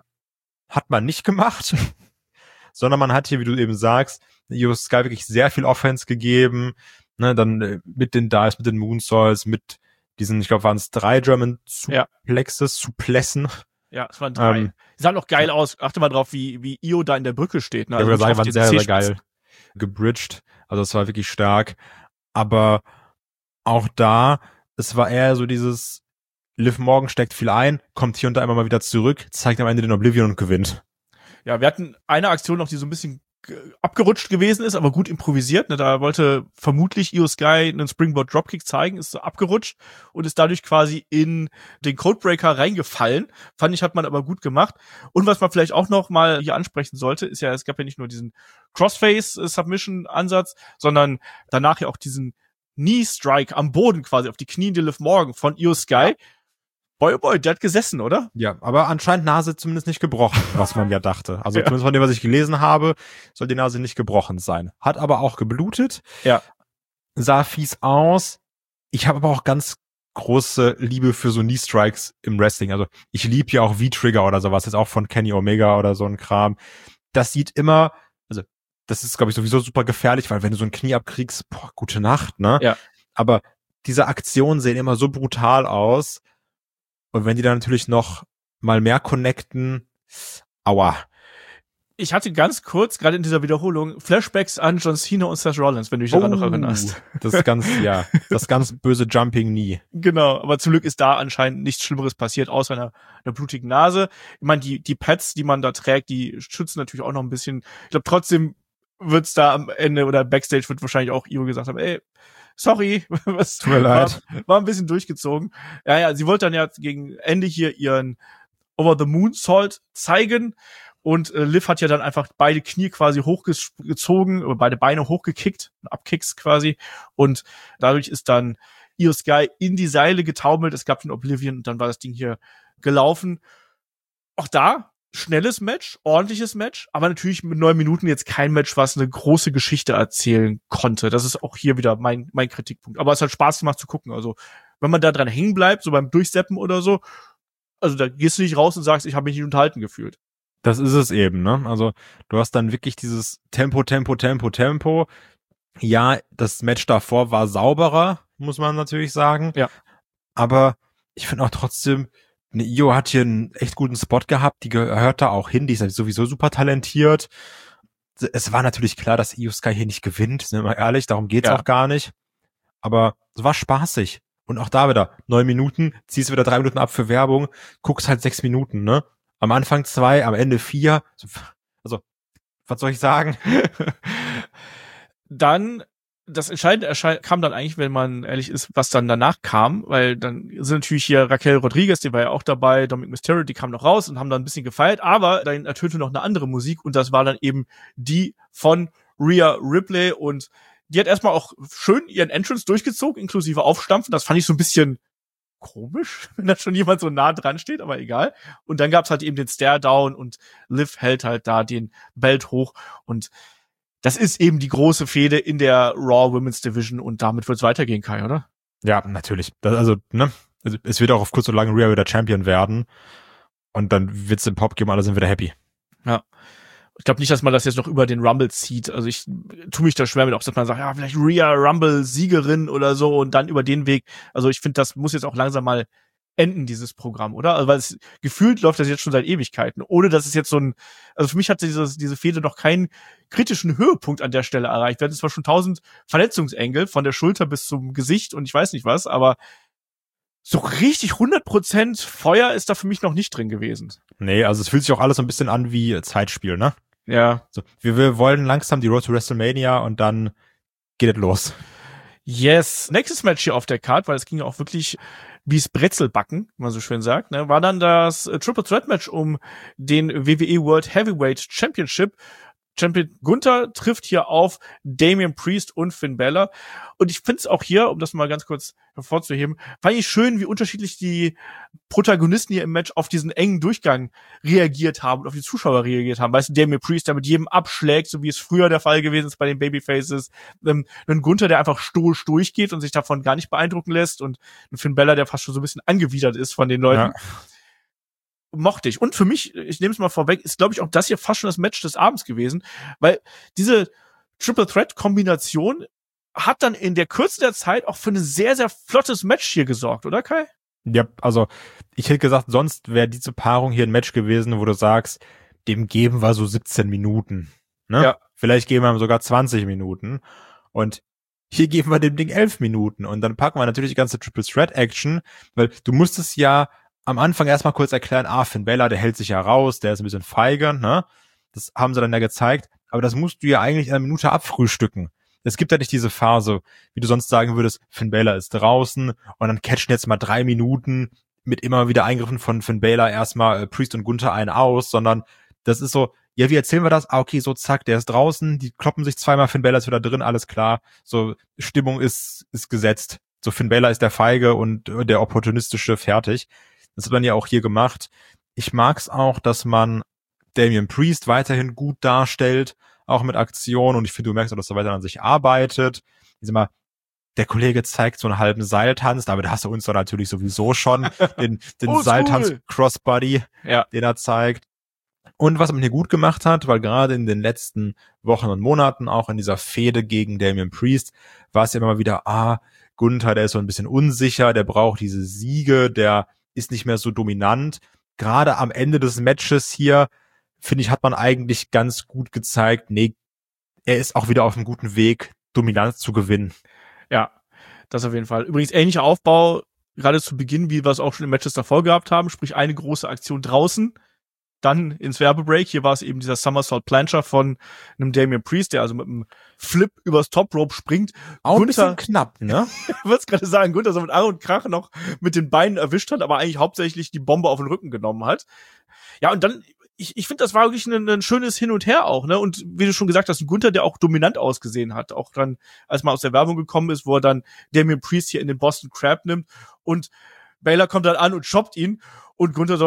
Hat man nicht gemacht, sondern man hat hier, wie du eben sagst, Io Sky wirklich sehr viel Offense gegeben, ne, dann äh, mit den Dives, mit den Moonsaults, mit diesen, ich glaube, waren es drei German Suplexes, ja. Suplessen. Ja, es waren drei. Ähm, die sahen auch geil aus. Achte mal drauf, wie, wie Io da in der Brücke steht. Ne? Also ja, sagen, waren sehr, sehr geil gebridged. Also es war wirklich stark. Aber auch da, es war eher so dieses, Liv Morgan steckt viel ein, kommt hier und da immer mal wieder zurück, zeigt am Ende den Oblivion und gewinnt. Ja, wir hatten eine Aktion noch, die so ein bisschen abgerutscht gewesen ist, aber gut improvisiert. Ne? Da wollte vermutlich Io Sky einen Springboard Dropkick zeigen, ist so abgerutscht und ist dadurch quasi in den Codebreaker reingefallen. Fand ich, hat man aber gut gemacht. Und was man vielleicht auch noch mal hier ansprechen sollte, ist ja, es gab ja nicht nur diesen Crossface-Submission-Ansatz, sondern danach ja auch diesen Knee-Strike am Boden quasi auf die Knie in die Liv Morgan von Io Sky. Ja. Boy, oh boy, der hat gesessen, oder? Ja, aber anscheinend Nase zumindest nicht gebrochen, was man ja dachte. Also ja. Zumindest von dem, was ich gelesen habe, soll die Nase nicht gebrochen sein. Hat aber auch geblutet. Ja. Sah fies aus. Ich habe aber auch ganz große Liebe für so Knee-Strikes im Wrestling. Also ich liebe ja auch V-Trigger oder sowas, jetzt auch von Kenny Omega oder so ein Kram. Das sieht immer, also das ist, glaube ich, sowieso super gefährlich, weil wenn du so ein Knie abkriegst, boah, gute Nacht, ne? Ja. Aber diese Aktionen sehen immer so brutal aus. Und wenn die dann natürlich noch mal mehr connecten, aua. Ich hatte ganz kurz, gerade in dieser Wiederholung, Flashbacks an John Cena und Seth Rollins, wenn du dich daran oh, noch erinnerst. Das ganz, ja, das ganz böse Jumping Knee. Genau, aber zum Glück ist da anscheinend nichts Schlimmeres passiert, außer einer, einer blutigen Nase. Ich meine, die, die Pads, die man da trägt, die schützen natürlich auch noch ein bisschen. Ich glaube, trotzdem wird's da am Ende oder Backstage wird wahrscheinlich auch Io gesagt haben, ey, sorry, was Tut mir leid. War, war ein bisschen durchgezogen. Ja, ja, sie wollte dann ja gegen Ende hier ihren Over the Moonsault zeigen und äh, Liv hat ja dann einfach beide Knie quasi hochgezogen, oder beide Beine hochgekickt, Abkicks quasi und dadurch ist dann Io Sky in die Seile getaumelt, es gab den Oblivion und dann war das Ding hier gelaufen. Auch da schnelles Match, ordentliches Match, aber natürlich mit neun Minuten jetzt kein Match, was eine große Geschichte erzählen konnte. Das ist auch hier wieder mein mein Kritikpunkt. Aber es hat Spaß gemacht zu gucken. Also wenn man da dran hängen bleibt, so beim Durchseppen oder so, also da gehst du nicht raus und sagst, ich habe mich nicht unterhalten gefühlt. Das ist es eben, ne? Also du hast dann wirklich dieses Tempo, Tempo, Tempo, Tempo. Ja, das Match davor war sauberer, muss man natürlich sagen. Ja. Aber ich finde auch trotzdem, eine Io hat hier einen echt guten Spot gehabt, die gehört da auch hin, die ist sowieso super talentiert. Es war natürlich klar, dass Io Sky hier nicht gewinnt, sind wir mal ehrlich, darum geht's Ja. auch gar nicht. Aber es war spaßig. Und auch da wieder, neun Minuten, ziehst wieder drei Minuten ab für Werbung, guckst halt sechs Minuten, ne? Am Anfang zwei, am Ende vier. Also, was soll ich sagen? Dann, das Entscheidende erschein- kam dann eigentlich, wenn man ehrlich ist, was dann danach kam, weil dann sind natürlich hier Raquel Rodriguez, die war ja auch dabei, Dominic Mysterio, die kamen noch raus und haben dann ein bisschen gefeiert, aber dann ertönte noch eine andere Musik und das war dann eben die von Rhea Ripley und die hat erstmal auch schön ihren Entrance durchgezogen, inklusive Aufstampfen, das fand ich so ein bisschen komisch, wenn da schon jemand so nah dran steht, aber egal. Und dann gab's halt eben den Stare-Down und Liv hält halt da den Belt hoch und das ist eben die große Fehde in der Raw Women's Division und damit wird's weitergehen, Kai, oder? Ja, natürlich. Das, also, ne? Also, es wird auch auf kurz oder lang Rhea wieder Champion werden. Und dann wird's den Pop geben, alle sind wieder happy. Ja. Ich glaube nicht, dass man das jetzt noch über den Rumble zieht. Also ich tue mich da schwer mit, ob dass man sagt, ja, vielleicht Rhea Rumble Siegerin oder so und dann über den Weg. Also ich finde, das muss jetzt auch langsam mal enden, dieses Programm, oder? Also weil es gefühlt läuft das jetzt schon seit Ewigkeiten, ohne dass es jetzt so ein, also für mich hat diese, diese Fehde noch keinen kritischen Höhepunkt an der Stelle erreicht. Wir hatten zwar schon tausend Verletzungsengel von der Schulter bis zum Gesicht und ich weiß nicht was, aber so richtig hundert Prozent Feuer ist da für mich noch nicht drin gewesen. Nee, also es fühlt sich auch alles so ein bisschen an wie Zeitspiel, ne? Ja. So, wir, wir wollen langsam die Road to WrestleMania und dann geht es los. Yes. Nächstes Match hier auf der Card, weil es ging ja auch wirklich wie's Brezelbacken, wie man so schön sagt, ne, war dann das äh, Triple Threat Match um den W W E World Heavyweight Championship. Champion Gunther trifft hier auf Damian Priest und Finn Balor. Und ich finde es auch hier, um das mal ganz kurz hervorzuheben, fand ich schön, wie unterschiedlich die Protagonisten hier im Match auf diesen engen Durchgang reagiert haben und auf die Zuschauer reagiert haben. Weißt du, Damian Priest, der mit jedem abschlägt, so wie es früher der Fall gewesen ist bei den Babyfaces. Ähm, ein Gunther, der einfach stoisch durchgeht und sich davon gar nicht beeindrucken lässt. Und ein Finn Balor, der fast schon so ein bisschen angewidert ist von den Leuten. Ja. Mochte ich. Und für mich, ich nehme es mal vorweg, ist, glaube ich, auch das hier fast schon das Match des Abends gewesen, weil diese Triple Threat Kombination hat dann in der Kürze der Zeit auch für ein sehr, sehr flottes Match hier gesorgt, oder Kai? Ja, also ich hätte gesagt, sonst wäre diese Paarung hier ein Match gewesen, wo du sagst, dem geben wir so siebzehn Minuten. Ne? Ja. Vielleicht geben wir ihm sogar zwanzig Minuten. Und hier geben wir dem Ding elf Minuten. Und dann packen wir natürlich die ganze Triple Threat Action, weil du musstest ja am Anfang erstmal kurz erklären, ah, Finn Balor, der hält sich ja raus, der ist ein bisschen feige, ne? Das haben sie dann ja gezeigt. Aber das musst du ja eigentlich in einer Minute abfrühstücken. Es gibt ja nicht diese Phase, wie du sonst sagen würdest, Finn Balor ist draußen und dann catchen jetzt mal drei Minuten mit immer wieder Eingriffen von Finn Balor erstmal äh, Priest und Gunther einen aus, sondern das ist so, ja, wie erzählen wir das? Ah, okay, so zack, der ist draußen, die kloppen sich zweimal, Finn Balor ist wieder drin, alles klar. So, Stimmung ist ist gesetzt. So, Finn Balor ist der Feige und der Opportunistische, fertig. Das hat man ja auch hier gemacht. Ich mag's auch, dass man Damian Priest weiterhin gut darstellt, auch mit Aktion. Und ich finde, du merkst auch, dass er weiter an sich arbeitet. Ich sag mal, der Kollege zeigt so einen halben Seiltanz, damit hast du uns doch natürlich sowieso schon den, den Oh, Seiltanz cool. Crossbody, Ja. den er zeigt. Und was man hier gut gemacht hat, weil gerade in den letzten Wochen und Monaten, auch in dieser Fehde gegen Damian Priest, war es ja immer wieder, ah, Gunther, der ist so ein bisschen unsicher, der braucht diese Siege, der ist nicht mehr so dominant. Gerade am Ende des Matches hier, finde ich, hat man eigentlich ganz gut gezeigt, nee, er ist auch wieder auf einem guten Weg, Dominanz zu gewinnen. Ja, das auf jeden Fall. Übrigens ähnlicher Aufbau, gerade zu Beginn, wie wir es auch schon in Matches davor gehabt haben, sprich eine große Aktion draußen, dann ins Werbebreak. Hier war es eben dieser Somersault Plancher von einem Damian Priest, der also mit einem Flip übers Top Rope springt. Auch ein Gunther, bisschen knapp, ne? ich würde gerade sagen, Gunther so mit Ach und Krach noch mit den Beinen erwischt hat, aber eigentlich hauptsächlich die Bombe auf den Rücken genommen hat. Ja, und dann, ich, ich finde, das war wirklich ein, ein schönes Hin und Her auch, ne? Und wie du schon gesagt hast, ein Gunther, der auch dominant ausgesehen hat. Auch dann, als man aus der Werbung gekommen ist, wo er dann Damian Priest hier in den Boston Crab nimmt und Balor kommt dann an und choppt ihn und Gunther so,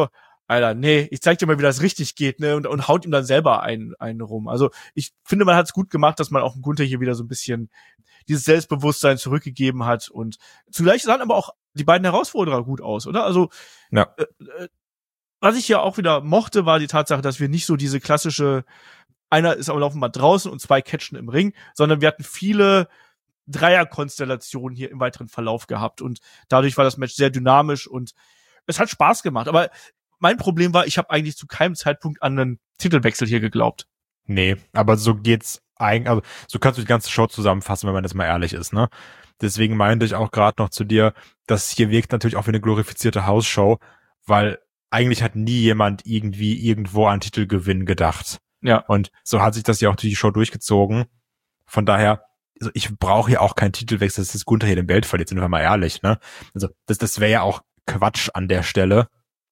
Alter, nee, ich zeig dir mal, wie das richtig geht, ne, und, und haut ihm dann selber einen, einen rum. Also ich finde, man hat es gut gemacht, dass man auch Gunther hier wieder so ein bisschen dieses Selbstbewusstsein zurückgegeben hat und zugleich sahen aber auch die beiden Herausforderer gut aus, oder? Also, ja. äh, äh, was ich ja auch wieder mochte, war die Tatsache, dass wir nicht so diese klassische, einer ist am Laufband draußen und zwei catchen im Ring, sondern wir hatten viele Dreierkonstellationen hier im weiteren Verlauf gehabt und dadurch war das Match sehr dynamisch und es hat Spaß gemacht, aber mein Problem war, ich habe eigentlich zu keinem Zeitpunkt an einen Titelwechsel hier geglaubt. Nee, aber so geht's eigentlich, also so kannst du die ganze Show zusammenfassen, wenn man jetzt mal ehrlich ist, ne? Deswegen meinte ich auch gerade noch zu dir, das hier wirkt natürlich auch wie eine glorifizierte Hausshow, weil eigentlich hat nie jemand irgendwie irgendwo an Titelgewinn gedacht. Ja. Und so hat sich das ja auch durch die Show durchgezogen. Von daher, also ich brauche hier auch keinen Titelwechsel, dass das Gunther hier den Belt verliert, sind wir mal ehrlich, ne? Also das, das wäre ja auch Quatsch an der Stelle.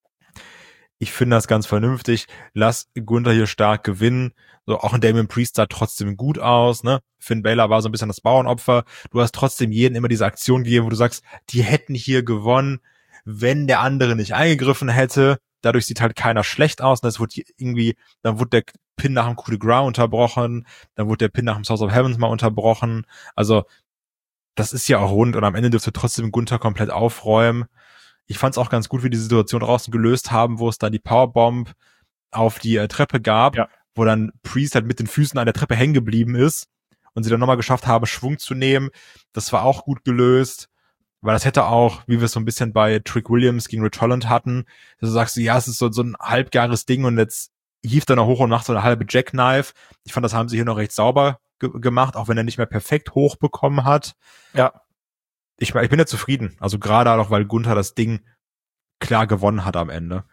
Ich finde das ganz vernünftig. Lass Gunther hier stark gewinnen. So, auch ein Damian Priest sah trotzdem gut aus, ne? Finn Balor war so ein bisschen das Bauernopfer. Du hast trotzdem jeden immer diese Aktion gegeben, wo du sagst, die hätten hier gewonnen, wenn der andere nicht eingegriffen hätte. Dadurch sieht halt keiner schlecht aus. Das wurde irgendwie, dann wurde der Pin nach dem Coup de Grace unterbrochen. Dann wurde der Pin nach dem Source of Heavens mal unterbrochen. Also, das ist ja auch rund und am Ende dürfte trotzdem Gunther komplett aufräumen. Ich fand es auch ganz gut, wie die Situation draußen gelöst haben, wo es dann die Powerbomb auf die äh, Treppe gab, ja. wo dann Priest halt mit den Füßen an der Treppe hängen geblieben ist und sie dann nochmal geschafft haben, Schwung zu nehmen. Das war auch gut gelöst, weil das hätte auch, wie wir es so ein bisschen bei Trick Williams gegen Rich Holland hatten, dass du sagst, ja, es ist so, so ein halbgares Ding und jetzt hieft er noch hoch und macht so eine halbe Jackknife. Ich fand, das haben sie hier noch recht sauber ge- gemacht, auch wenn er nicht mehr perfekt hochbekommen hat. Ja. Ich, ich bin ja zufrieden. Also gerade auch, weil Gunther das Ding klar gewonnen hat am Ende.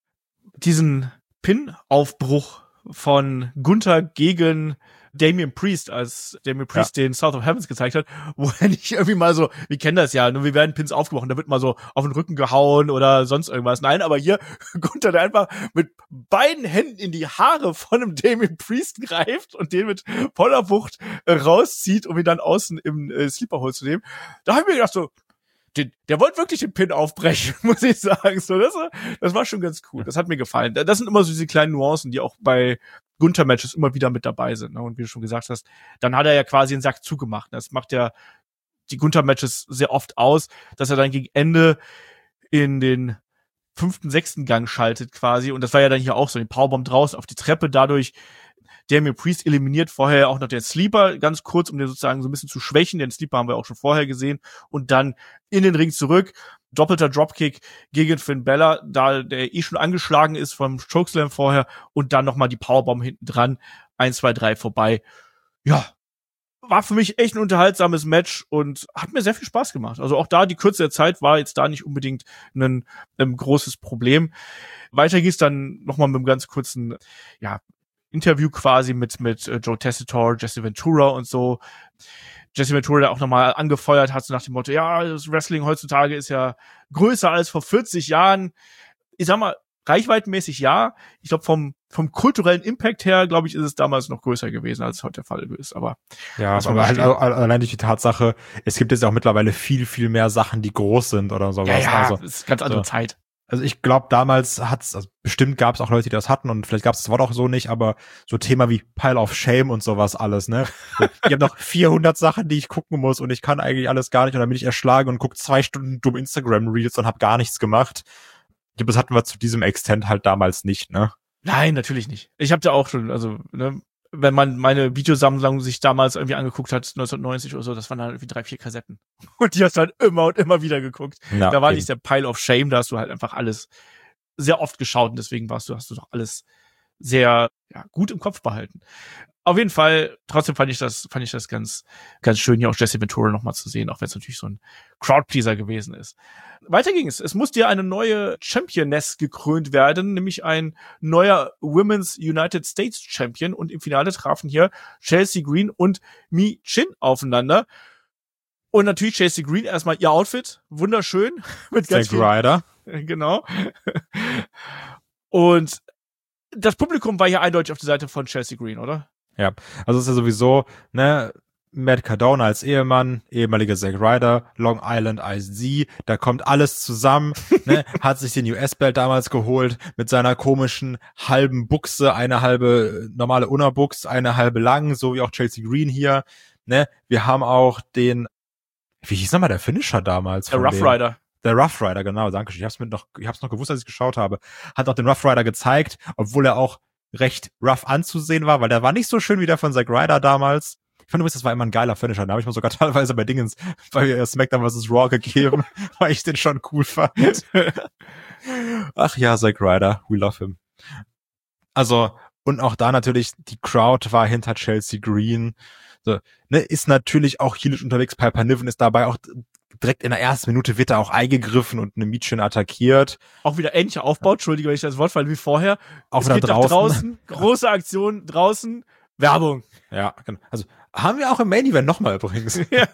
Diesen Pin-Aufbruch von Gunther gegen Damian Priest, als Damian Priest ja. den South of Heavens gezeigt hat, wo er nicht irgendwie mal so, wir kennen das ja, nur wir werden Pins aufgebrochen, da wird mal so auf den Rücken gehauen oder sonst irgendwas. Nein, aber hier Gunther, der einfach mit beiden Händen in die Haare von einem Damian Priest greift und den mit voller Wucht äh, rauszieht, um ihn dann außen im äh, Sleeper Hole zu nehmen. Da habe ich mir gedacht so, den, der wollte wirklich den Pin aufbrechen, muss ich sagen. So, das, das war schon ganz cool. Das hat mir gefallen. Das sind immer so diese kleinen Nuancen, die auch bei Gunther-Matches immer wieder mit dabei sind. Ne? Und wie du schon gesagt hast, dann hat er ja quasi den Sack zugemacht. Das macht ja die Gunther-Matches sehr oft aus, dass er dann gegen Ende in den fünften, sechsten Gang schaltet quasi. Und das war ja dann hier auch so, den Powerbomb draußen auf die Treppe. Dadurch Damian Priest eliminiert vorher auch noch den Sleeper ganz kurz, um den sozusagen so ein bisschen zu schwächen. Den Sleeper haben wir auch schon vorher gesehen. Und dann in den Ring zurück. Doppelter Dropkick gegen Finn Balor, da der eh schon angeschlagen ist vom Chokeslam vorher. Und dann nochmal die Powerbomb hinten dran. Eins, zwei, drei vorbei. Ja, war für mich echt ein unterhaltsames Match und hat mir sehr viel Spaß gemacht. Also auch da, die Kürze der Zeit war jetzt da nicht unbedingt ein, ein großes Problem. Weiter ging es dann nochmal mit einem ganz kurzen, ja, Interview quasi mit mit uh, Joe Tessitore, Jesse Ventura und so. Jesse Ventura, der auch nochmal angefeuert hat, so nach dem Motto, ja, das Wrestling heutzutage ist ja größer als vor vierzig Jahren. Ich sag mal, reichweitenmäßig ja. Ich glaube, vom vom kulturellen Impact her, glaube ich, ist es damals noch größer gewesen, als es heute der Fall ist. Aber ja, aber halt allein durch die Tatsache, es gibt jetzt auch mittlerweile viel, viel mehr Sachen, die groß sind oder sowas. Ja, ja, also, ist ganz andere so. Zeit. Also ich glaube, damals hat's, also bestimmt gab es auch Leute, die das hatten und vielleicht gab es das Wort auch so nicht, aber so Thema wie Pile of Shame und sowas alles, ne? Ich habe noch vierhundert Sachen, die ich gucken muss und ich kann eigentlich alles gar nicht und dann bin ich erschlagen und gucke zwei Stunden dumm Instagram-Reels und habe gar nichts gemacht. Ich glaube, das hatten wir zu diesem Extent halt damals nicht, ne? Nein, natürlich nicht. Ich habe ja auch schon, also, ne, wenn man meine Videosammlung sich damals irgendwie angeguckt hat, neunzehnhundertneunzig oder so, das waren dann irgendwie drei, vier Kassetten. Und die hast du halt immer und immer wieder geguckt. Ja, da war eben nicht der Pile of Shame, da hast du halt einfach alles sehr oft geschaut und deswegen warst du, hast du doch alles sehr, ja, gut im Kopf behalten. Auf jeden Fall, trotzdem fand ich das, fand ich das ganz, ganz schön, hier auch Jesse Ventura nochmal zu sehen, auch wenn es natürlich so ein Crowdpleaser gewesen ist. Weiter ging es. Es musste ja eine neue Championess gekrönt werden, nämlich ein neuer Women's United States Champion und im Finale trafen hier Chelsea Green und Mi Chin aufeinander. Und natürlich Chelsea Green erstmal ihr Outfit, wunderschön. Mit ganz Zack Ryder. Genau. Und das Publikum war ja eindeutig auf der Seite von Chelsea Green, oder? Ja, also es ist ja sowieso, ne, Matt Cardona als Ehemann, ehemaliger Zack Ryder, Long Island I C, da kommt alles zusammen, ne? Hat sich den U S-Belt damals geholt mit seiner komischen halben Buchse, eine halbe normale Unterbuchs, eine halbe lang, so wie auch Chelsea Green hier, ne? Wir haben auch den, wie hieß nochmal der Finisher damals? Der Rough Rider. Der Rough Rider, genau, danke schön. Ich hab's mit noch, ich hab's noch gewusst, als ich geschaut habe. Hat auch den Rough Rider gezeigt, obwohl er auch recht rough anzusehen war, weil der war nicht so schön wie der von Zack Ryder damals. Ich fand übrigens, das war immer ein geiler Finisher. Da habe ich mir sogar teilweise bei Dingens, bei SmackDown versus. Raw gegeben, weil ich den schon cool fand. Ach ja, Zack Ryder, we love him. Also, und auch da natürlich, die Crowd war hinter Chelsea Green. So, ne, ist natürlich auch heelisch unterwegs. Piper Niven ist dabei auch direkt in der ersten Minute wird er auch eingegriffen und eine Mietchen attackiert. Auch wieder ähnlicher Aufbau, entschuldige, wenn ich das Wort falle wie vorher. Auch es wieder geht draußen. draußen. Große Aktion draußen, Werbung. Ja, genau. Also haben wir auch im Main Event nochmal übrigens. Ja.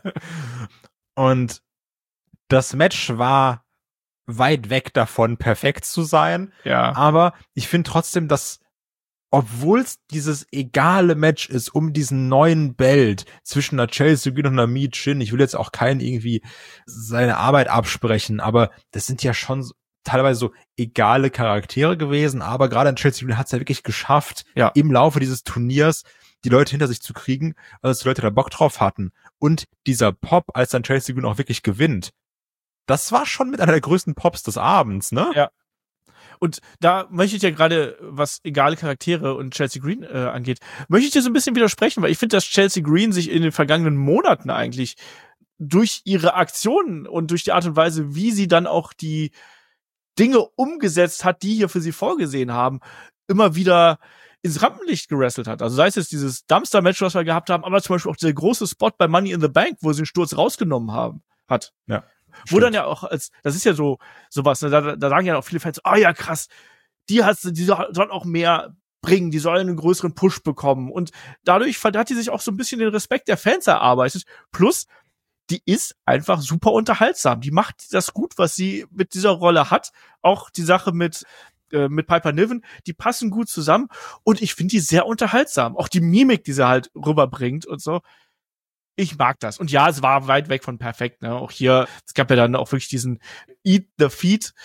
Und das Match war weit weg davon, perfekt zu sein. Ja. Aber ich finde trotzdem, dass obwohl es dieses egale Match ist um diesen neuen Belt zwischen einer Chelsea Green und einer Michin, ich will jetzt auch keinen irgendwie seine Arbeit absprechen, aber das sind ja schon so, teilweise so egale Charaktere gewesen, aber gerade ein Chelsea Green hat es ja wirklich geschafft, ja. im Laufe dieses Turniers die Leute hinter sich zu kriegen, als die Leute da Bock drauf hatten. Und dieser Pop, als dann Chelsea Green auch wirklich gewinnt, das war schon mit einer der größten Pops des Abends, ne? Ja. Und da möchte ich ja gerade, was egale Charaktere und Chelsea Green äh, angeht, möchte ich dir so ein bisschen widersprechen, weil ich finde, dass Chelsea Green sich in den vergangenen Monaten eigentlich durch ihre Aktionen und durch die Art und Weise, wie sie dann auch die Dinge umgesetzt hat, die hier für sie vorgesehen haben, immer wieder ins Rampenlicht gewrestelt hat. Also sei es jetzt dieses Dumpster-Match, was wir gehabt haben, aber zum Beispiel auch der große Spot bei Money in the Bank, wo sie den Sturz rausgenommen haben, hat. Ja. Wo dann ja auch als, das ist ja so, sowas, ne, da, da sagen ja auch viele Fans, ah oh ja, krass, die hat, die sollen auch mehr bringen, die sollen einen größeren Push bekommen. Und dadurch hat die sich auch so ein bisschen den Respekt der Fans erarbeitet. Plus, die ist einfach super unterhaltsam. Die macht das gut, was sie mit dieser Rolle hat. Auch die Sache mit, äh, mit Piper Niven, die passen gut zusammen. Und ich finde die sehr unterhaltsam. Auch die Mimik, die sie halt rüberbringt und so. Ich mag das. Und ja, es war weit weg von perfekt, ne? Auch hier, es gab ja dann auch wirklich diesen Eat the Feet.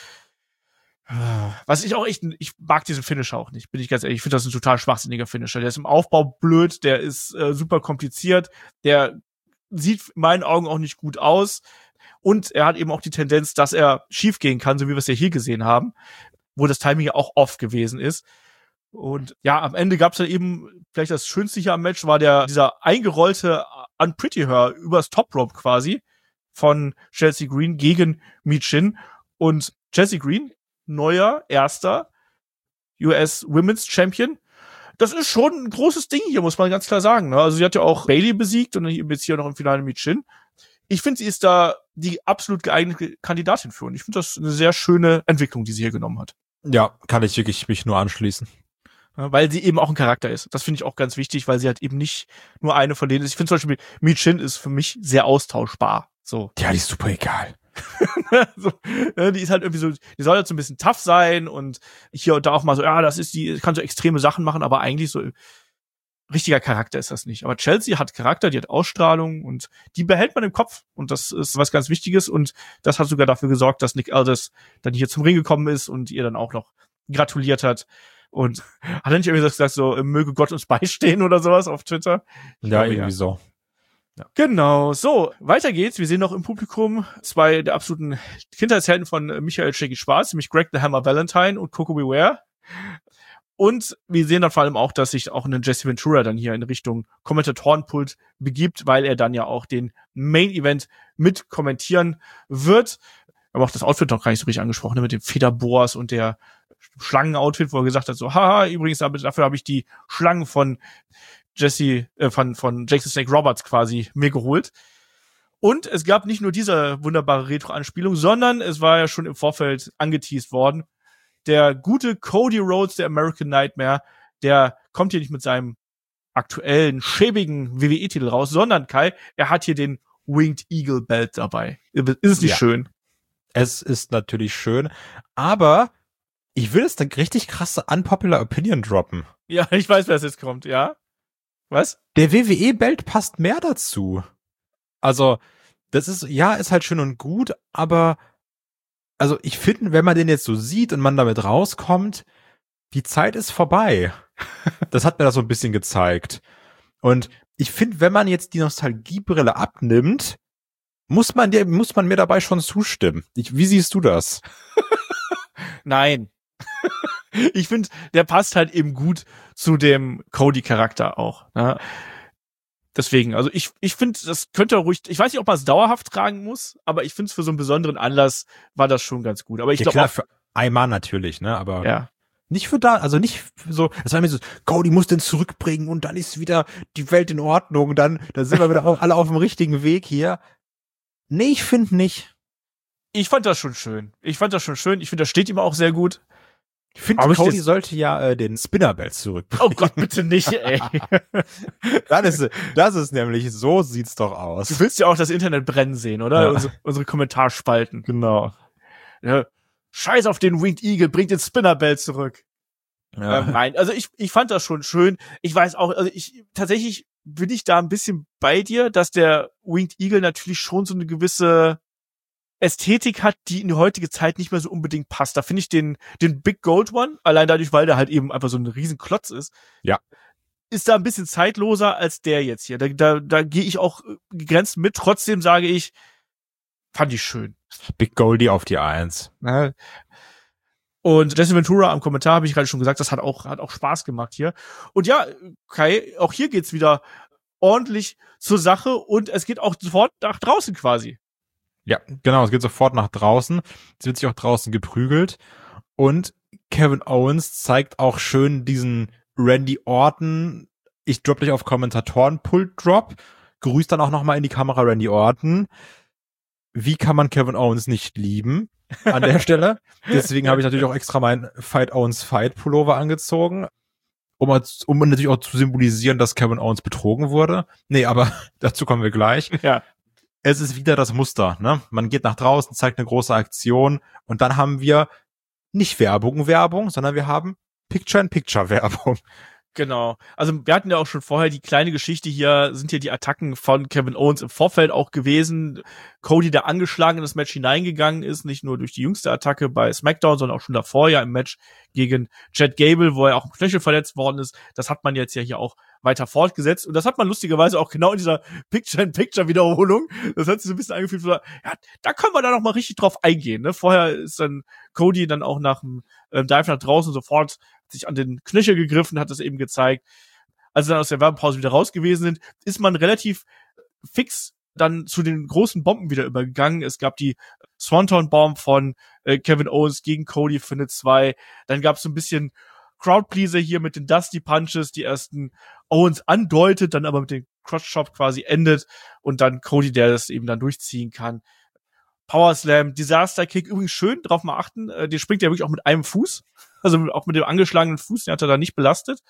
Was ich auch echt, ich mag diesen Finisher auch nicht, bin ich ganz ehrlich. Ich finde das ein total schwachsinniger Finisher. Der ist im Aufbau blöd, der ist äh, super kompliziert, der sieht in meinen Augen auch nicht gut aus. Und er hat eben auch die Tendenz, dass er schief gehen kann, so wie wir es ja hier gesehen haben, wo das Timing ja auch off gewesen ist. Und ja, am Ende gab es dann eben, vielleicht das Schönste hier am Match war der dieser eingerollte Unpretty Her übers Top Rope quasi von Chelsea Green gegen Michin. Und Chelsea Green, neuer, erster U S Women's Champion. Das ist schon ein großes Ding hier, muss man ganz klar sagen. Also sie hat ja auch Bayley besiegt und jetzt hier noch im Finale Michin. Ich finde, sie ist da die absolut geeignete Kandidatin für. Und ich finde das eine sehr schöne Entwicklung, die sie hier genommen hat. Ja, kann ich wirklich mich nur anschließen. Weil sie eben auch ein Charakter ist. Das finde ich auch ganz wichtig, weil sie halt eben nicht nur eine von denen ist. Ich finde zum Beispiel, Michin ist für mich sehr austauschbar. So. Ja, die ist super egal. so, die ist halt irgendwie so, die soll halt so ein bisschen tough sein und hier und da auch mal so, ja, das ist die, kann so extreme Sachen machen, aber eigentlich so richtiger Charakter ist das nicht. Aber Chelsea hat Charakter, die hat Ausstrahlung und die behält man im Kopf und das ist was ganz Wichtiges und das hat sogar dafür gesorgt, dass Nick Aldis dann hier zum Ring gekommen ist und ihr dann auch noch gratuliert hat. Und hat er nicht irgendwie gesagt, so, möge Gott uns beistehen oder sowas auf Twitter? Ich ja, glaube, irgendwie ja. so. Ja. Genau, so, weiter geht's. Wir sehen noch im Publikum zwei der absoluten Kindheitshelden von Michael Shaggy Schwarz, nämlich Greg the Hammer Valentine und Coco Beware. Und wir sehen dann vor allem auch, dass sich auch ein Jesse Ventura dann hier in Richtung Kommentatorenpult begibt, weil er dann ja auch den Main Event mit kommentieren wird. Aber auch das Outfit noch gar nicht so richtig angesprochen, ne, mit dem Federboas und der Schlangen-Outfit, wo er gesagt hat, so, haha, übrigens, dafür habe ich die Schlangen von Jesse, äh, von, von Jake the Snake Roberts quasi mir geholt. Und es gab nicht nur diese wunderbare Retro-Anspielung, sondern es war ja schon im Vorfeld angeteased worden. Der gute Cody Rhodes, der American Nightmare, der kommt hier nicht mit seinem aktuellen, schäbigen W W E-Titel raus, sondern Kai, er hat hier den Winged Eagle Belt dabei. Ist es nicht ja. schön? Es ist natürlich schön, aber ich will jetzt eine richtig krasse Unpopular Opinion droppen. Ja, ich weiß, wer es jetzt kommt, ja. Was? Der W W E-Belt passt mehr dazu. Also, das ist, ja, ist halt schön und gut, aber also ich finde, wenn man den jetzt so sieht und man damit rauskommt, die Zeit ist vorbei. Das hat mir das so ein bisschen gezeigt. Und ich finde, wenn man jetzt die Nostalgiebrille abnimmt, muss man dir, muss man mir dabei schon zustimmen. Ich, wie siehst du das? Nein. Ich finde, der passt halt eben gut zu dem Cody-Charakter auch. Ne? Deswegen, also ich, ich finde, das könnte ruhig, ich weiß nicht, ob man es dauerhaft tragen muss, aber ich finde es für so einen besonderen Anlass war das schon ganz gut. Aber ich ja, glaube klar, auch für einmal natürlich, ne, aber ja. nicht für da, also nicht für so, das war mir so, Cody muss den zurückbringen und dann ist wieder die Welt in Ordnung, dann, dann sind wir wieder auch alle auf dem richtigen Weg hier. Nee, ich finde nicht. Ich fand das schon schön. Ich fand das schon schön. Ich finde, das steht ihm auch sehr gut. Ich finde, Cody sollte ja äh, den Spinnerbelt zurückbringen. Oh Gott, bitte nicht, ey. Dann ist, das ist nämlich, so sieht's doch aus. Du willst ja auch das Internet brennen sehen, oder? Ja. Unsere, unsere Kommentarspalten. Genau. Ja. Scheiß auf den Winged Eagle, bringt den Spinnerbelt zurück. Ja. Ähm, nein, also ich, ich fand das schon schön. Ich weiß auch, also ich, tatsächlich bin ich da ein bisschen bei dir, dass der Winged Eagle natürlich schon so eine gewisse Ästhetik hat, die in die heutige Zeit nicht mehr so unbedingt passt. Da finde ich den, den Big Gold One, allein dadurch, weil der halt eben einfach so ein riesen Klotz ist. Ja. Ist da ein bisschen zeitloser als der jetzt hier. Da, da, da gehe ich auch begrenzt mit. Trotzdem sage ich, fand ich schön. Big Goldie auf die Eins. Ja. Und Jesse Ventura am Kommentar habe ich gerade schon gesagt, das hat auch, hat auch Spaß gemacht hier. Und ja, Kai, auch hier geht's wieder ordentlich zur Sache und es geht auch sofort nach draußen quasi. Ja, genau, es geht sofort nach draußen. Es wird sich auch draußen geprügelt. Und Kevin Owens zeigt auch schön diesen Randy Orton, ich drop dich auf Kommentatoren-Pult-Drop, grüßt dann auch nochmal in die Kamera Randy Orton. Wie kann man Kevin Owens nicht lieben an der Stelle? Deswegen habe ich natürlich auch extra meinen Fight Owens Fight Pullover angezogen, um, um natürlich auch zu symbolisieren, dass Kevin Owens betrogen wurde. Nee, aber dazu kommen wir gleich. Ja. Es ist wieder das Muster, ne? Man geht nach draußen, zeigt eine große Aktion und dann haben wir nicht Werbung, Werbung, sondern wir haben Picture-in-Picture-Werbung. Genau. Also wir hatten ja auch schon vorher die kleine Geschichte hier, sind hier die Attacken von Kevin Owens im Vorfeld auch gewesen. Cody, der angeschlagen in das Match hineingegangen ist, nicht nur durch die jüngste Attacke bei SmackDown, sondern auch schon davor ja im Match gegen Chad Gable, wo er auch im Knöchel verletzt worden ist. Das hat man jetzt ja hier auch weiter fortgesetzt. Und das hat man lustigerweise auch genau in dieser Picture-in-Picture-Wiederholung. Das hat sich so ein bisschen angefühlt, so, ja, da können wir da noch mal richtig drauf eingehen. Ne? Vorher ist dann Cody dann auch nach dem ähm, Dive nach draußen sofort sich an den Knöchel gegriffen, hat das eben gezeigt. Als sie dann aus der Werbepause wieder raus gewesen sind, ist man relativ fix dann zu den großen Bomben wieder übergegangen. Es gab die Swanton Bomb von äh, Kevin Owens gegen Cody für eine zwei. Dann gab es so ein bisschen Crowdpleaser hier mit den Dusty Punches, die ersten Owens andeutet, dann aber mit dem Crotch Chop quasi endet und dann Cody, der das eben dann durchziehen kann. Power Slam, Disaster Kick, übrigens schön, drauf mal achten, äh, der springt ja wirklich auch mit einem Fuß, also auch mit dem angeschlagenen Fuß, den hat er da nicht belastet.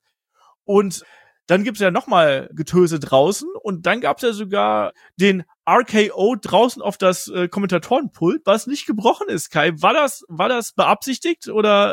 Und dann gibt's ja nochmal Getöse draußen und dann gab's ja sogar den R K O draußen auf das äh, Kommentatorenpult, was nicht gebrochen ist, Kai. War das, war das beabsichtigt oder?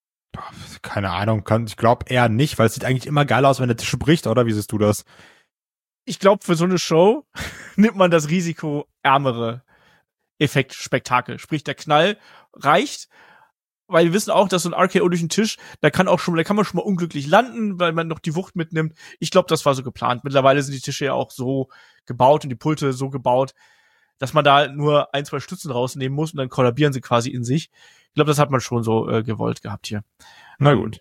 Keine Ahnung, kann, ich glaube eher nicht, weil es sieht eigentlich immer geil aus, wenn der Tisch bricht, oder? Wie siehst du das? Ich glaube, für so eine Show nimmt man das risikoärmere Effekt-Spektakel. Sprich, der Knall reicht, weil wir wissen auch, dass so ein R K O durch den Tisch, da kann auch schon, da kann man schon mal unglücklich landen, weil man noch die Wucht mitnimmt. Ich glaube, das war so geplant. Mittlerweile sind die Tische ja auch so gebaut und die Pulte so gebaut, dass man da nur ein, zwei Stützen rausnehmen muss und dann kollabieren sie quasi in sich. Ich glaube, das hat man schon so äh, gewollt gehabt hier. Na gut.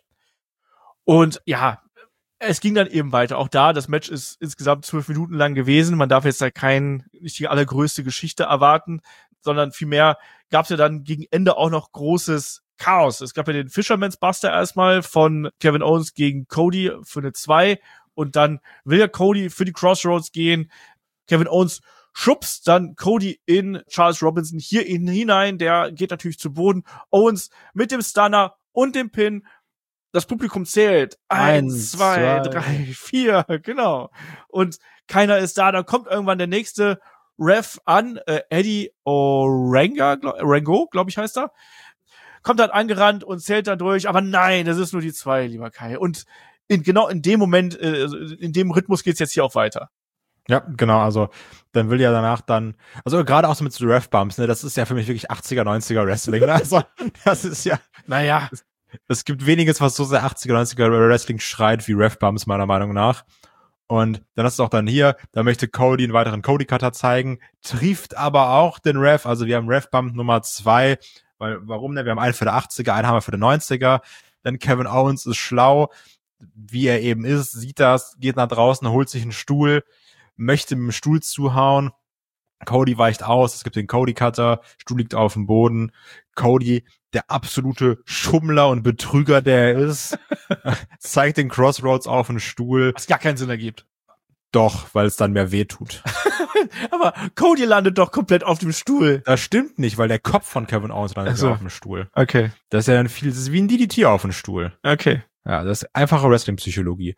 Und ja, es ging dann eben weiter. Auch da, das Match ist insgesamt zwölf Minuten lang gewesen. Man darf jetzt da kein, nicht die allergrößte Geschichte erwarten, sondern vielmehr gab es ja dann gegen Ende auch noch großes Chaos. Es gab ja den Fisherman's Buster erstmal von Kevin Owens gegen Cody für eine zwei und dann will ja Cody für die Crossroads gehen. Kevin Owens schubst dann Cody in Charles Robinson hier in, hinein. Der geht natürlich zu Boden. Owens mit dem Stunner und dem Pin. Das Publikum zählt. Eins, Eins zwei, zwei, drei, vier, genau. Und keiner ist da. Dann kommt irgendwann der nächste Ref an. Äh, Eddie Orenga, glaub, Orengo, glaube ich, heißt er. Kommt dann angerannt und zählt dann durch. Aber nein, das ist nur die zwei, lieber Kai. Und in, genau in dem Moment, äh, in dem Rhythmus geht's jetzt hier auch weiter. Ja, genau, also dann will ja danach dann, also gerade auch so mit so Ref-Bumps, ne, das ist ja für mich wirklich achtziger, neunziger Wrestling, ne? Also das ist ja, naja, es, es gibt weniges, was so sehr achtziger, neunziger Wrestling schreit wie Ref-Bumps, meiner Meinung nach. Und dann hast du auch dann hier, da möchte Cody einen weiteren Cody-Cutter zeigen, trieft aber auch den Ref, also wir haben Ref-Bump Nummer zwei, weil, warum, ne, wir haben einen für die achtziger, einen haben wir für die neunziger, dann Kevin Owens ist schlau, wie er eben ist, sieht das, geht nach draußen, holt sich einen Stuhl, möchte mit dem Stuhl zuhauen. Cody weicht aus, es gibt den Cody-Cutter, Stuhl liegt auf dem Boden. Cody, der absolute Schummler und Betrüger, der er ist, zeigt den Crossroads auf den Stuhl. Was gar keinen Sinn ergibt. Doch, weil es dann mehr wehtut. Aber Cody landet doch komplett auf dem Stuhl. Das stimmt nicht, weil der Kopf von Kevin Owens landet so. auf dem Stuhl. Okay. Das ist ja dann viel, das ist wie ein D D T auf dem Stuhl. Okay. Ja, das ist einfache Wrestling-Psychologie.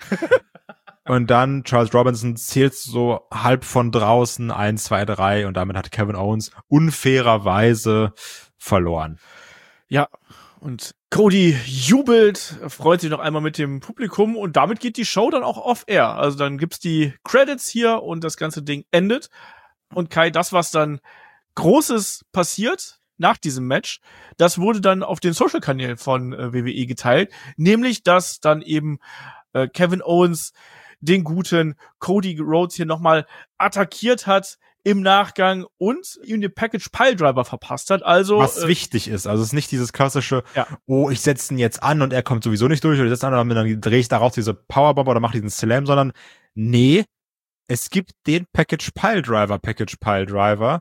Und dann Charles Robinson zählt so halb von draußen, eins, zwei, drei, und damit hat Kevin Owens unfairerweise verloren. Ja, und Cody jubelt, freut sich noch einmal mit dem Publikum und damit geht die Show dann auch off-air. Also dann gibt's die Credits hier und das ganze Ding endet. Und Kai, das, was dann Großes passiert nach diesem Match, das wurde dann auf den Social-Kanälen von äh, W W E geteilt, nämlich, dass dann eben äh, Kevin Owens den guten Cody Rhodes hier nochmal attackiert hat im Nachgang und ihm den Package Piledriver verpasst hat. Also was äh, wichtig ist, also es ist nicht dieses klassische, ja. oh, ich setze ihn jetzt an und er kommt sowieso nicht durch, oder ich setze ihn an und dann drehe ich daraus diese Powerbomb oder mache diesen Slam, sondern nee, es gibt den Package Piledriver, Package Piledriver.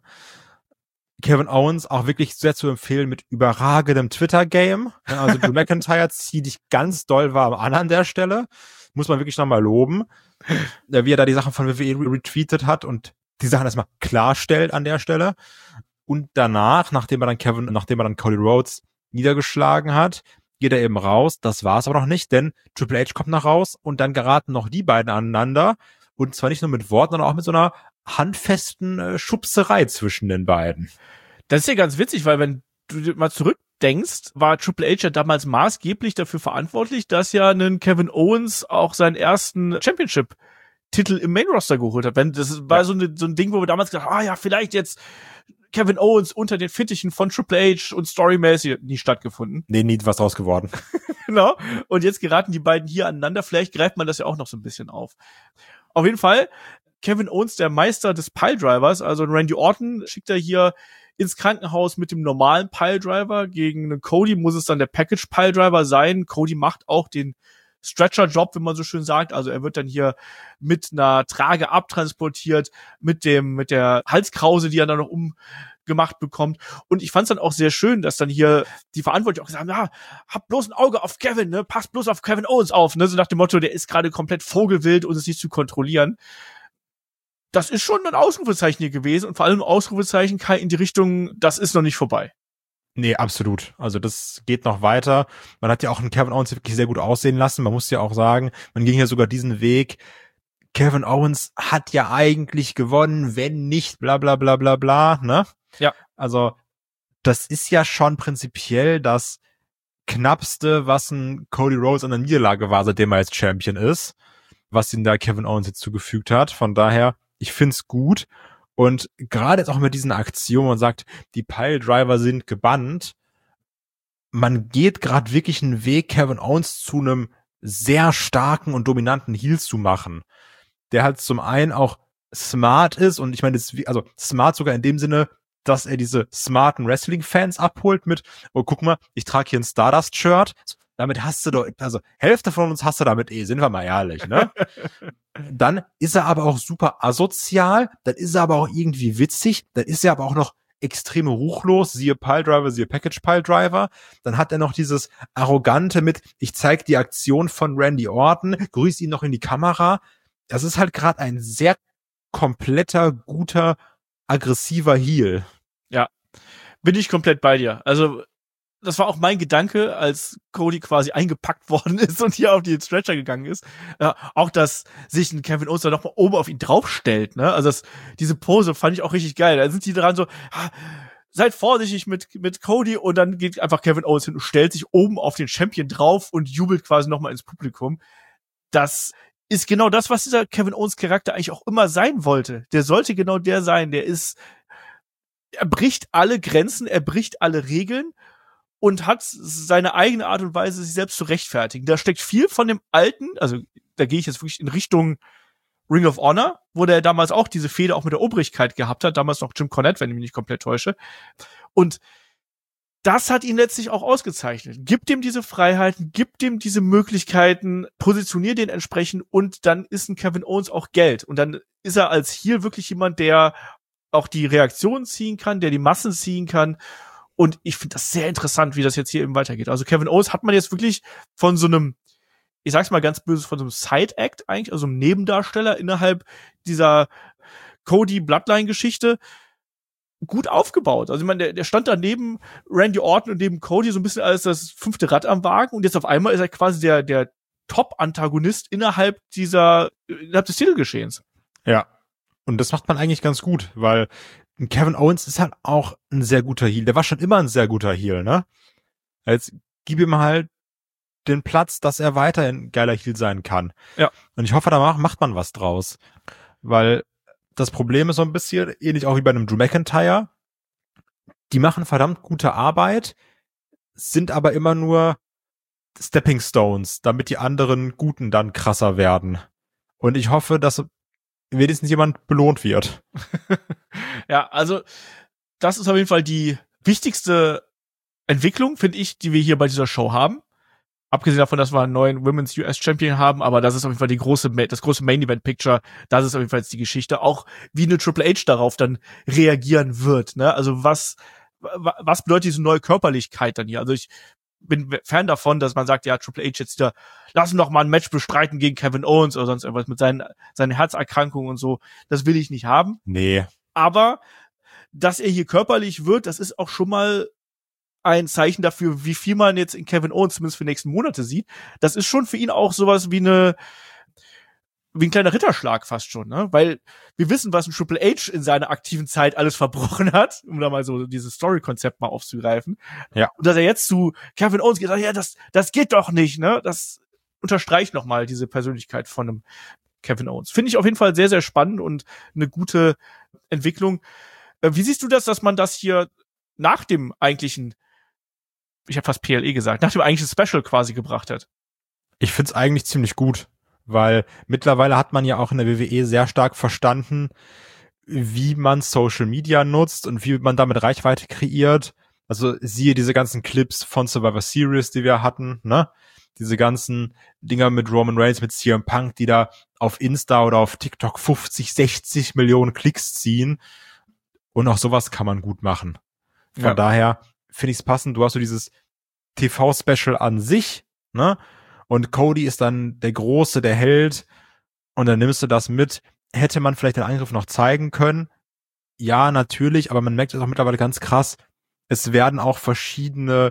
Kevin Owens auch wirklich sehr zu empfehlen mit überragendem Twitter-Game. Also Drew McIntyre zieht dich ganz doll warm an an der Stelle. Muss man wirklich nochmal loben. Wie er da die Sachen von W W E retweetet hat und die Sachen erstmal klarstellt an der Stelle. Und danach, nachdem er dann Kevin, nachdem er dann Cody Rhodes niedergeschlagen hat, geht er eben raus. Das war es aber noch nicht, denn Triple H kommt noch raus und dann geraten noch die beiden aneinander. Und zwar nicht nur mit Worten, sondern auch mit so einer handfesten äh, Schubserei zwischen den beiden. Das ist ja ganz witzig, weil wenn du mal zurückdenkst, war Triple H ja damals maßgeblich dafür verantwortlich, dass ja ein Kevin Owens auch seinen ersten Championship-Titel im Main-Roster geholt hat. Wenn das war ja. so, eine, so ein Ding, wo wir damals gedacht haben, ah ja, vielleicht jetzt Kevin Owens unter den Fittichen von Triple H und storymäßig nie stattgefunden. Nee, nie was draus geworden. Genau. Und jetzt geraten die beiden hier aneinander. Vielleicht greift man das ja auch noch so ein bisschen auf. Auf jeden Fall, Kevin Owens, der Meister des Piledrivers, also Randy Orton, schickt er hier ins Krankenhaus mit dem normalen Piledriver. Gegen einen Cody muss es dann der Package Piledriver sein. Cody macht auch den Stretcher-Job, wenn man so schön sagt. Also er wird dann hier mit einer Trage abtransportiert, mit dem, mit der Halskrause, die er dann noch umgemacht bekommt. Und ich fand es dann auch sehr schön, dass dann hier die Verantwortlichen auch gesagt haben, ja, hab bloß ein Auge auf Kevin, ne, passt bloß auf Kevin Owens auf, ne, so nach dem Motto, der ist gerade komplett vogelwild und ist nicht zu kontrollieren. Das ist schon ein Ausrufezeichen hier gewesen und vor allem ein Ausrufezeichen Kai in die Richtung, das ist noch nicht vorbei. Nee, absolut. Also das geht noch weiter. Man hat ja auch einen Kevin Owens wirklich sehr gut aussehen lassen. Man muss ja auch sagen, man ging ja sogar diesen Weg. Kevin Owens hat ja eigentlich gewonnen, wenn nicht bla bla bla bla bla, ne? Ja. Also das ist ja schon prinzipiell das Knappste, was ein Cody Rhodes an der Niederlage war, seitdem er jetzt Champion ist, was ihn da Kevin Owens jetzt zugefügt hat. Von daher, ich find's gut. Und gerade jetzt auch mit diesen Aktionen, man sagt, die Piledriver sind gebannt, man geht gerade wirklich einen Weg, Kevin Owens zu einem sehr starken und dominanten Heel zu machen, der halt zum einen auch smart ist und ich meine, also smart sogar in dem Sinne, dass er diese smarten Wrestling-Fans abholt mit, oh, guck mal, ich trage hier ein Stardust-Shirt, damit hast du doch, also Hälfte von uns hast du damit eh, sind wir mal ehrlich, ne? Dann ist er aber auch super asozial, dann ist er aber auch irgendwie witzig, dann ist er aber auch noch extrem ruchlos, siehe Piledriver, siehe Package Piledriver, dann hat er noch dieses Arrogante mit, ich zeig die Aktion von Randy Orton, grüß ihn noch in die Kamera, das ist halt gerade ein sehr kompletter, guter, aggressiver Heel. Ja, bin ich komplett bei dir, also das war auch mein Gedanke, als Cody quasi eingepackt worden ist und hier auf die Stretcher gegangen ist. Ja, auch, dass sich ein Kevin Owens da nochmal oben auf ihn draufstellt, ne? Also das, diese Pose fand ich auch richtig geil. Da sind die dran so, ah, seid vorsichtig mit, mit Cody und dann geht einfach Kevin Owens hin und stellt sich oben auf den Champion drauf und jubelt quasi nochmal ins Publikum. das ist genau das, was dieser Kevin Owens Charakter eigentlich auch immer sein wollte. Der sollte genau der sein. Der ist, er bricht alle Grenzen, er bricht alle Regeln und hat seine eigene Art und Weise, sich selbst zu rechtfertigen. Da steckt viel von dem Alten, also da gehe ich jetzt wirklich in Richtung Ring of Honor, wo der damals auch diese Fehde auch mit der Obrigkeit gehabt hat, damals noch Jim Cornette, wenn ich mich nicht komplett täusche. Und das hat ihn letztlich auch ausgezeichnet. Gibt ihm diese Freiheiten, gibt ihm diese Möglichkeiten, positioniert den entsprechend und dann ist ein Kevin Owens auch Geld. Und dann ist er als Heel wirklich jemand, der auch die Reaktionen ziehen kann, der die Massen ziehen kann. Und ich finde das sehr interessant, wie das jetzt hier eben weitergeht. Also Kevin Owens hat man jetzt wirklich von so einem, ich sag's mal ganz böse, von so einem Side-Act eigentlich, also einem Nebendarsteller innerhalb dieser Cody-Bloodline-Geschichte gut aufgebaut. Also ich meine, der, der stand da neben Randy Orton und neben Cody so ein bisschen als das fünfte Rad am Wagen und jetzt auf einmal ist er quasi der, der Top-Antagonist innerhalb dieser, innerhalb des Titelgeschehens. Ja. Und das macht man eigentlich ganz gut, weil Kevin Owens ist halt auch ein sehr guter Heel. Der war schon immer ein sehr guter Heel, ne? Jetzt gib ihm halt den Platz, dass er weiterhin ein geiler Heel sein kann. Ja. Und ich hoffe, da macht, macht man was draus. Weil das Problem ist so ein bisschen, ähnlich auch wie bei einem Drew McIntyre, die machen verdammt gute Arbeit, sind aber immer nur Stepping Stones, damit die anderen Guten dann krasser werden. Und ich hoffe, dass wenigstens jemand belohnt wird. Ja, also das ist auf jeden Fall die wichtigste Entwicklung, finde ich, die wir hier bei dieser Show haben. Abgesehen davon, dass wir einen neuen Women's U S Champion haben, aber das ist auf jeden Fall die große, das große Main Event Picture. Das ist auf jeden Fall jetzt die Geschichte. Auch wie eine Triple H darauf dann reagieren wird, ne? Also was, was bedeutet diese neue Körperlichkeit dann hier? Also ich bin Fan davon, dass man sagt, ja, Triple H jetzt wieder, lass ihn doch mal ein Match bestreiten gegen Kevin Owens oder sonst irgendwas mit seinen, seinen Herzerkrankungen und so. Das will ich nicht haben. Nee. Aber, dass er hier körperlich wird, das ist auch schon mal ein Zeichen dafür, wie viel man jetzt in Kevin Owens zumindest für die nächsten Monate sieht. Das ist schon für ihn auch sowas wie eine, wie ein kleiner Ritterschlag fast schon, ne? Weil wir wissen, was ein Triple H in seiner aktiven Zeit alles verbrochen hat, um da mal so dieses Story-Konzept mal aufzugreifen. Ja. Und dass er jetzt zu Kevin Owens geht, ja, das, das geht doch nicht, ne? Das unterstreicht nochmal diese Persönlichkeit von einem Kevin Owens. Finde ich auf jeden Fall sehr, sehr spannend und eine gute Entwicklung. Wie siehst du das, dass man das hier nach dem eigentlichen, ich habe fast P L E gesagt, nach dem eigentlichen Special quasi gebracht hat? Ich find's eigentlich ziemlich gut, weil mittlerweile hat man ja auch in der W W E sehr stark verstanden, wie man Social Media nutzt und wie man damit Reichweite kreiert. Also siehe diese ganzen Clips von Survivor Series, die wir hatten, ne? Diese ganzen Dinger mit Roman Reigns, mit C M Punk, die da auf Insta oder auf TikTok fünfzig, sechzig Millionen Klicks ziehen. Und auch sowas kann man gut machen. Von Ja. daher finde ich es passend. Du hast so dieses T V-Special an sich, ne? Und Cody ist dann der Große, der Held. Und dann nimmst du das mit. Hätte man vielleicht den Angriff noch zeigen können? Ja, natürlich. Aber man merkt es auch mittlerweile ganz krass. Es werden auch verschiedene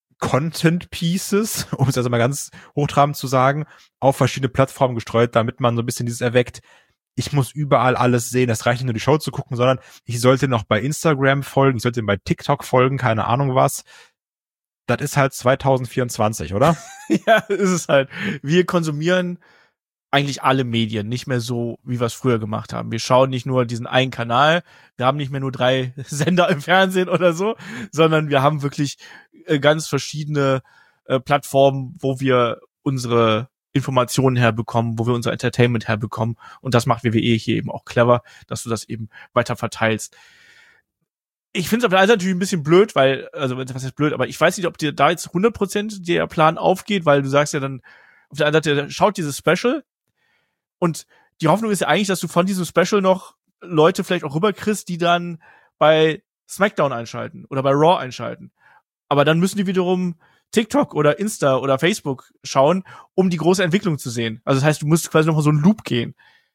Content Pieces, um es also mal ganz hochtrabend zu sagen, auf verschiedene Plattformen gestreut, damit man so ein bisschen dieses erweckt, ich muss überall alles sehen, es reicht nicht nur die Show zu gucken, sondern ich sollte noch bei Instagram folgen, ich sollte bei TikTok folgen, keine Ahnung was. Das ist halt zwanzig vierundzwanzig, oder? Ja, ist es halt. Wir konsumieren eigentlich alle Medien, nicht mehr so, wie wir es früher gemacht haben. Wir schauen nicht nur diesen einen Kanal, wir haben nicht mehr nur drei Sender im Fernsehen oder so, sondern wir haben wirklich äh, ganz verschiedene äh, Plattformen, wo wir unsere Informationen herbekommen, wo wir unser Entertainment herbekommen. Und das macht W W E hier eben auch clever, dass du das eben weiter verteilst. Ich finde es auf der einen Seite natürlich ein bisschen blöd, weil, also was heißt blöd, aber ich weiß nicht, ob dir da jetzt hundert Prozent der Plan aufgeht, weil du sagst ja dann, auf der einen Seite schaut dieses Special und die Hoffnung ist ja eigentlich, dass du von diesem Special noch Leute vielleicht auch rüberkriegst, die dann bei SmackDown einschalten oder bei Raw einschalten. Aber dann müssen die wiederum TikTok oder Insta oder Facebook schauen, um die große Entwicklung zu sehen. Also das heißt, du musst quasi noch mal so einen Loop gehen.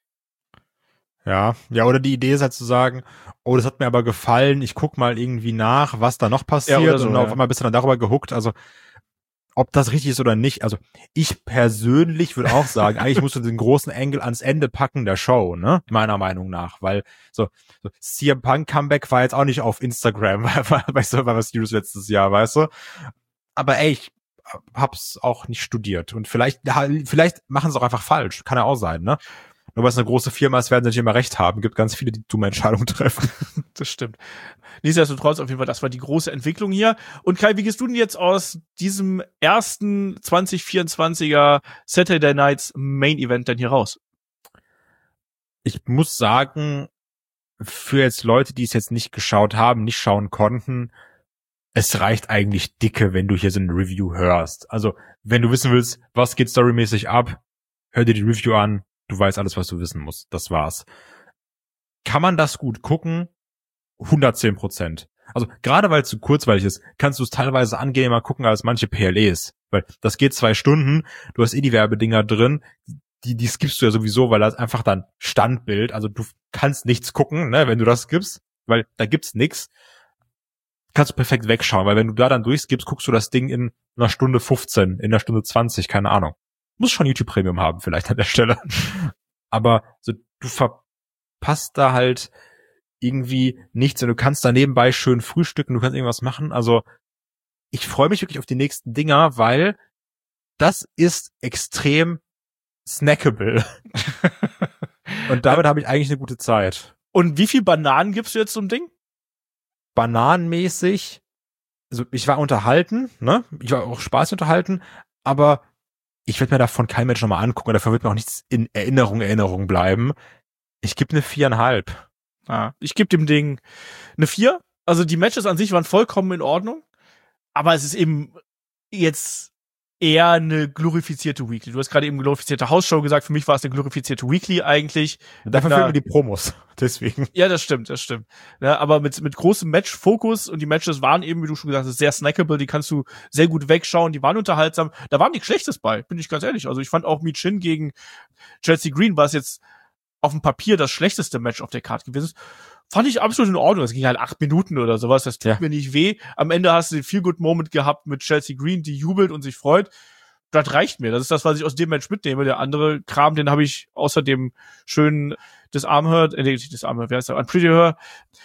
Ja, ja, oder die Idee ist halt zu sagen, oh, das hat mir aber gefallen, ich guck mal irgendwie nach, was da noch passiert, Ja, oder so, und auf ja. einmal bist du dann darüber gehuckt. Also ob das richtig ist oder nicht. Also ich persönlich würde auch sagen, eigentlich musst du den großen Angle ans Ende packen der Show, ne? Meiner Meinung nach, weil so, so C M Punk Comeback war jetzt auch nicht auf Instagram bei Survivor Series letztes Jahr, weißt du? Aber ey, ich, hab's auch nicht studiert. Und vielleicht, vielleicht machen sie auch einfach falsch. Kann ja auch sein, ne? Nur weil es eine große Firma ist, werden sie nicht immer recht haben. Gibt ganz viele, die dumme Entscheidungen treffen. Das stimmt. Nichtsdestotrotz auf jeden Fall, das war die große Entwicklung hier. Und Kai, wie gehst du denn jetzt aus diesem ersten zwanzig vierundzwanziger Saturday Nights Main Event denn hier raus? Ich muss sagen, für jetzt Leute, die es jetzt nicht geschaut haben, nicht schauen konnten, es reicht eigentlich dicke, wenn du hier so ein Review hörst. Also, wenn du wissen willst, was geht storymäßig ab, hör dir die Review an. Du weißt alles, was du wissen musst. Das war's. Kann man das gut gucken? hundertzehn Prozent. Also gerade weil es zu kurzweilig ist, kannst du es teilweise angenehmer gucken als manche P L Es. Weil das geht zwei Stunden, du hast eh die Werbedinger drin, die, die skippst du ja sowieso, weil das einfach dann Standbild, also du kannst nichts gucken, ne, wenn du das skippst, weil da gibt's nix. Kannst du perfekt wegschauen, weil wenn du da dann durchskippst, guckst du das Ding in einer Stunde fünfzehn, in einer Stunde zwanzig, keine Ahnung. Muss schon YouTube Premium haben, vielleicht an der Stelle. Aber so, du verpasst da halt irgendwie nichts und du kannst da nebenbei schön frühstücken, du kannst irgendwas machen. Also, ich freue mich wirklich auf die nächsten Dinger, weil das ist extrem snackable. Und damit habe ich eigentlich eine gute Zeit. Und wie viel Bananen gibst du jetzt zum Ding? Bananenmäßig, also ich war unterhalten, ne? Ich war auch Spaß unterhalten, aber ich werde mir davon kein Match nochmal angucken, davon wird mir auch nichts in Erinnerung, Erinnerung bleiben. Ich gebe eine viereinhalb. Ah, ich gebe dem Ding eine vier. Also die Matches an sich waren vollkommen in Ordnung, aber es ist eben jetzt eher eine glorifizierte Weekly. Du hast gerade eben glorifizierte Hausshow gesagt, für mich war es eine glorifizierte Weekly eigentlich. Dafür fehlen mir die Promos, deswegen. Ja, das stimmt, das stimmt. Ja, aber mit mit großem Match-Fokus und die Matches waren eben, wie du schon gesagt hast, sehr snackable, die kannst du sehr gut wegschauen, die waren unterhaltsam. Da war nichts Schlechtes bei, bin ich ganz ehrlich. Also ich fand auch Michin gegen Chelsea Green, was jetzt auf dem Papier das schlechteste Match auf der Karte gewesen ist, fand ich absolut in Ordnung. Es ging halt acht Minuten oder sowas, das tut ja. mir nicht weh. Am Ende hast du den Feel-Good-Moment gehabt mit Chelsea Green, die jubelt und sich freut. Das reicht mir. Das ist das, was ich aus dem Match mitnehme. Der andere Kram, den habe ich außer dem schönen Disarm Her, äh, Disarm Her, wer heißt der? Unpretty Her,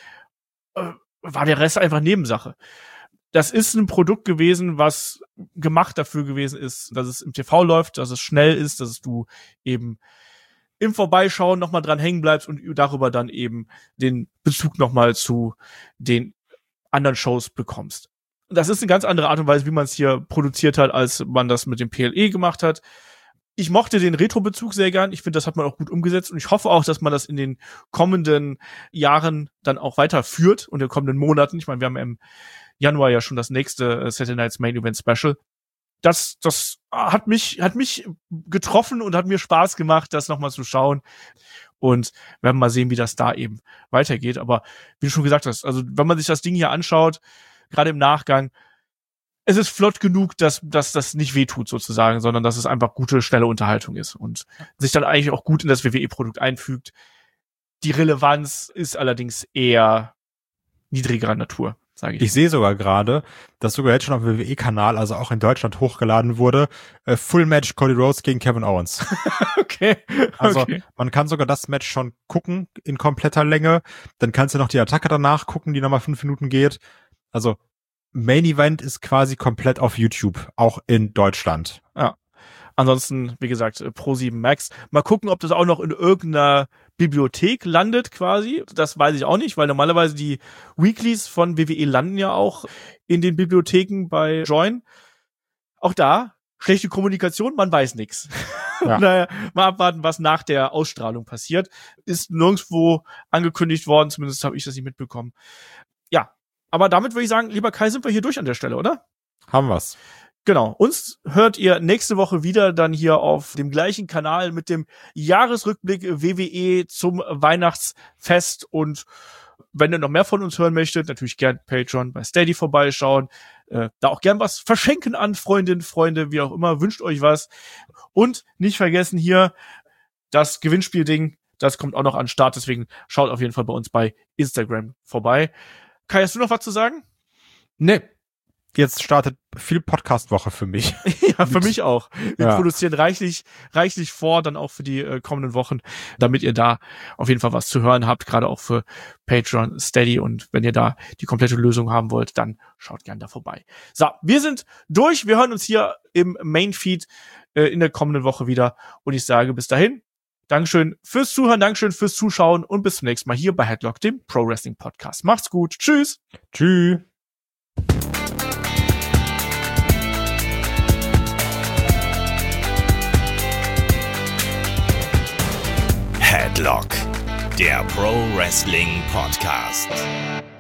äh, war der Rest einfach Nebensache. Das ist ein Produkt gewesen, was gemacht dafür gewesen ist, dass es im T V läuft, dass es schnell ist, dass du eben im Vorbeischauen nochmal dran hängen bleibst und darüber dann eben den Bezug nochmal zu den anderen Shows bekommst. Das ist eine ganz andere Art und Weise, wie man es hier produziert hat, als man das mit dem P L E gemacht hat. Ich mochte den Retro-Bezug sehr gern. Ich finde, das hat man auch gut umgesetzt. Und ich hoffe auch, dass man das in den kommenden Jahren dann auch weiterführt und in den kommenden Monaten. Ich meine, wir haben im Januar ja schon das nächste Saturday Night's Main Event Special. Das, das hat mich, hat mich getroffen und hat mir Spaß gemacht, das nochmal zu schauen. Und werden mal sehen, wie das da eben weitergeht. Aber wie du schon gesagt hast, also wenn man sich das Ding hier anschaut, gerade im Nachgang, es ist flott genug, dass, dass das nicht wehtut sozusagen, sondern dass es einfach gute, schnelle Unterhaltung ist und sich dann eigentlich auch gut in das W W E-Produkt einfügt. Die Relevanz ist allerdings eher niedrigerer Natur, sage ich. Ich sehe sogar gerade, dass sogar jetzt schon auf dem W W E-Kanal, also auch in Deutschland hochgeladen wurde, äh, Full Match Cody Rhodes gegen Kevin Owens. Okay. Also okay. Man kann sogar das Match schon gucken in kompletter Länge. Dann kannst du noch die Attacke danach gucken, die nochmal fünf Minuten geht. Also Main Event ist quasi komplett auf YouTube, auch in Deutschland. Ja. Ansonsten, wie gesagt, Pro sieben Max. Mal gucken, ob das auch noch in irgendeiner Bibliothek landet quasi. Das weiß ich auch nicht, weil normalerweise die Weeklies von W W E landen ja auch in den Bibliotheken bei Join. Auch da, schlechte Kommunikation, man weiß nichts. Ja. Naja, mal abwarten, was nach der Ausstrahlung passiert. Ist nirgendwo angekündigt worden, zumindest habe ich das nicht mitbekommen. Ja, aber damit würde ich sagen, lieber Kai, sind wir hier durch an der Stelle, oder? Haben wir's. Genau. Uns hört ihr nächste Woche wieder dann hier auf dem gleichen Kanal mit dem Jahresrückblick W W E zum Weihnachtsfest. Und wenn ihr noch mehr von uns hören möchtet, natürlich gern Patreon bei Steady vorbeischauen. Äh, da auch gern was verschenken an Freundinnen, Freunde, wie auch immer. Wünscht euch was. Und nicht vergessen hier das Gewinnspielding. Das kommt auch noch an den Start. Deswegen schaut auf jeden Fall bei uns bei Instagram vorbei. Kai, hast du noch was zu sagen? Nee. jetzt startet viel Podcast-Woche für mich. Ja, für mich auch. Wir Ja. produzieren reichlich, reichlich vor, dann auch für die äh, kommenden Wochen, damit ihr da auf jeden Fall was zu hören habt, gerade auch für Patreon, Steady, und wenn ihr da die komplette Lösung haben wollt, dann schaut gern da vorbei. So, wir sind durch. Wir hören uns hier im Main-Feed äh, in der kommenden Woche wieder und ich sage bis dahin, Dankeschön fürs Zuhören, Dankeschön fürs Zuschauen und bis zum nächsten Mal hier bei Headlock, dem Pro Wrestling Podcast. Macht's gut. Tschüss. Tschüss. Headlock, der Pro Wrestling Podcast.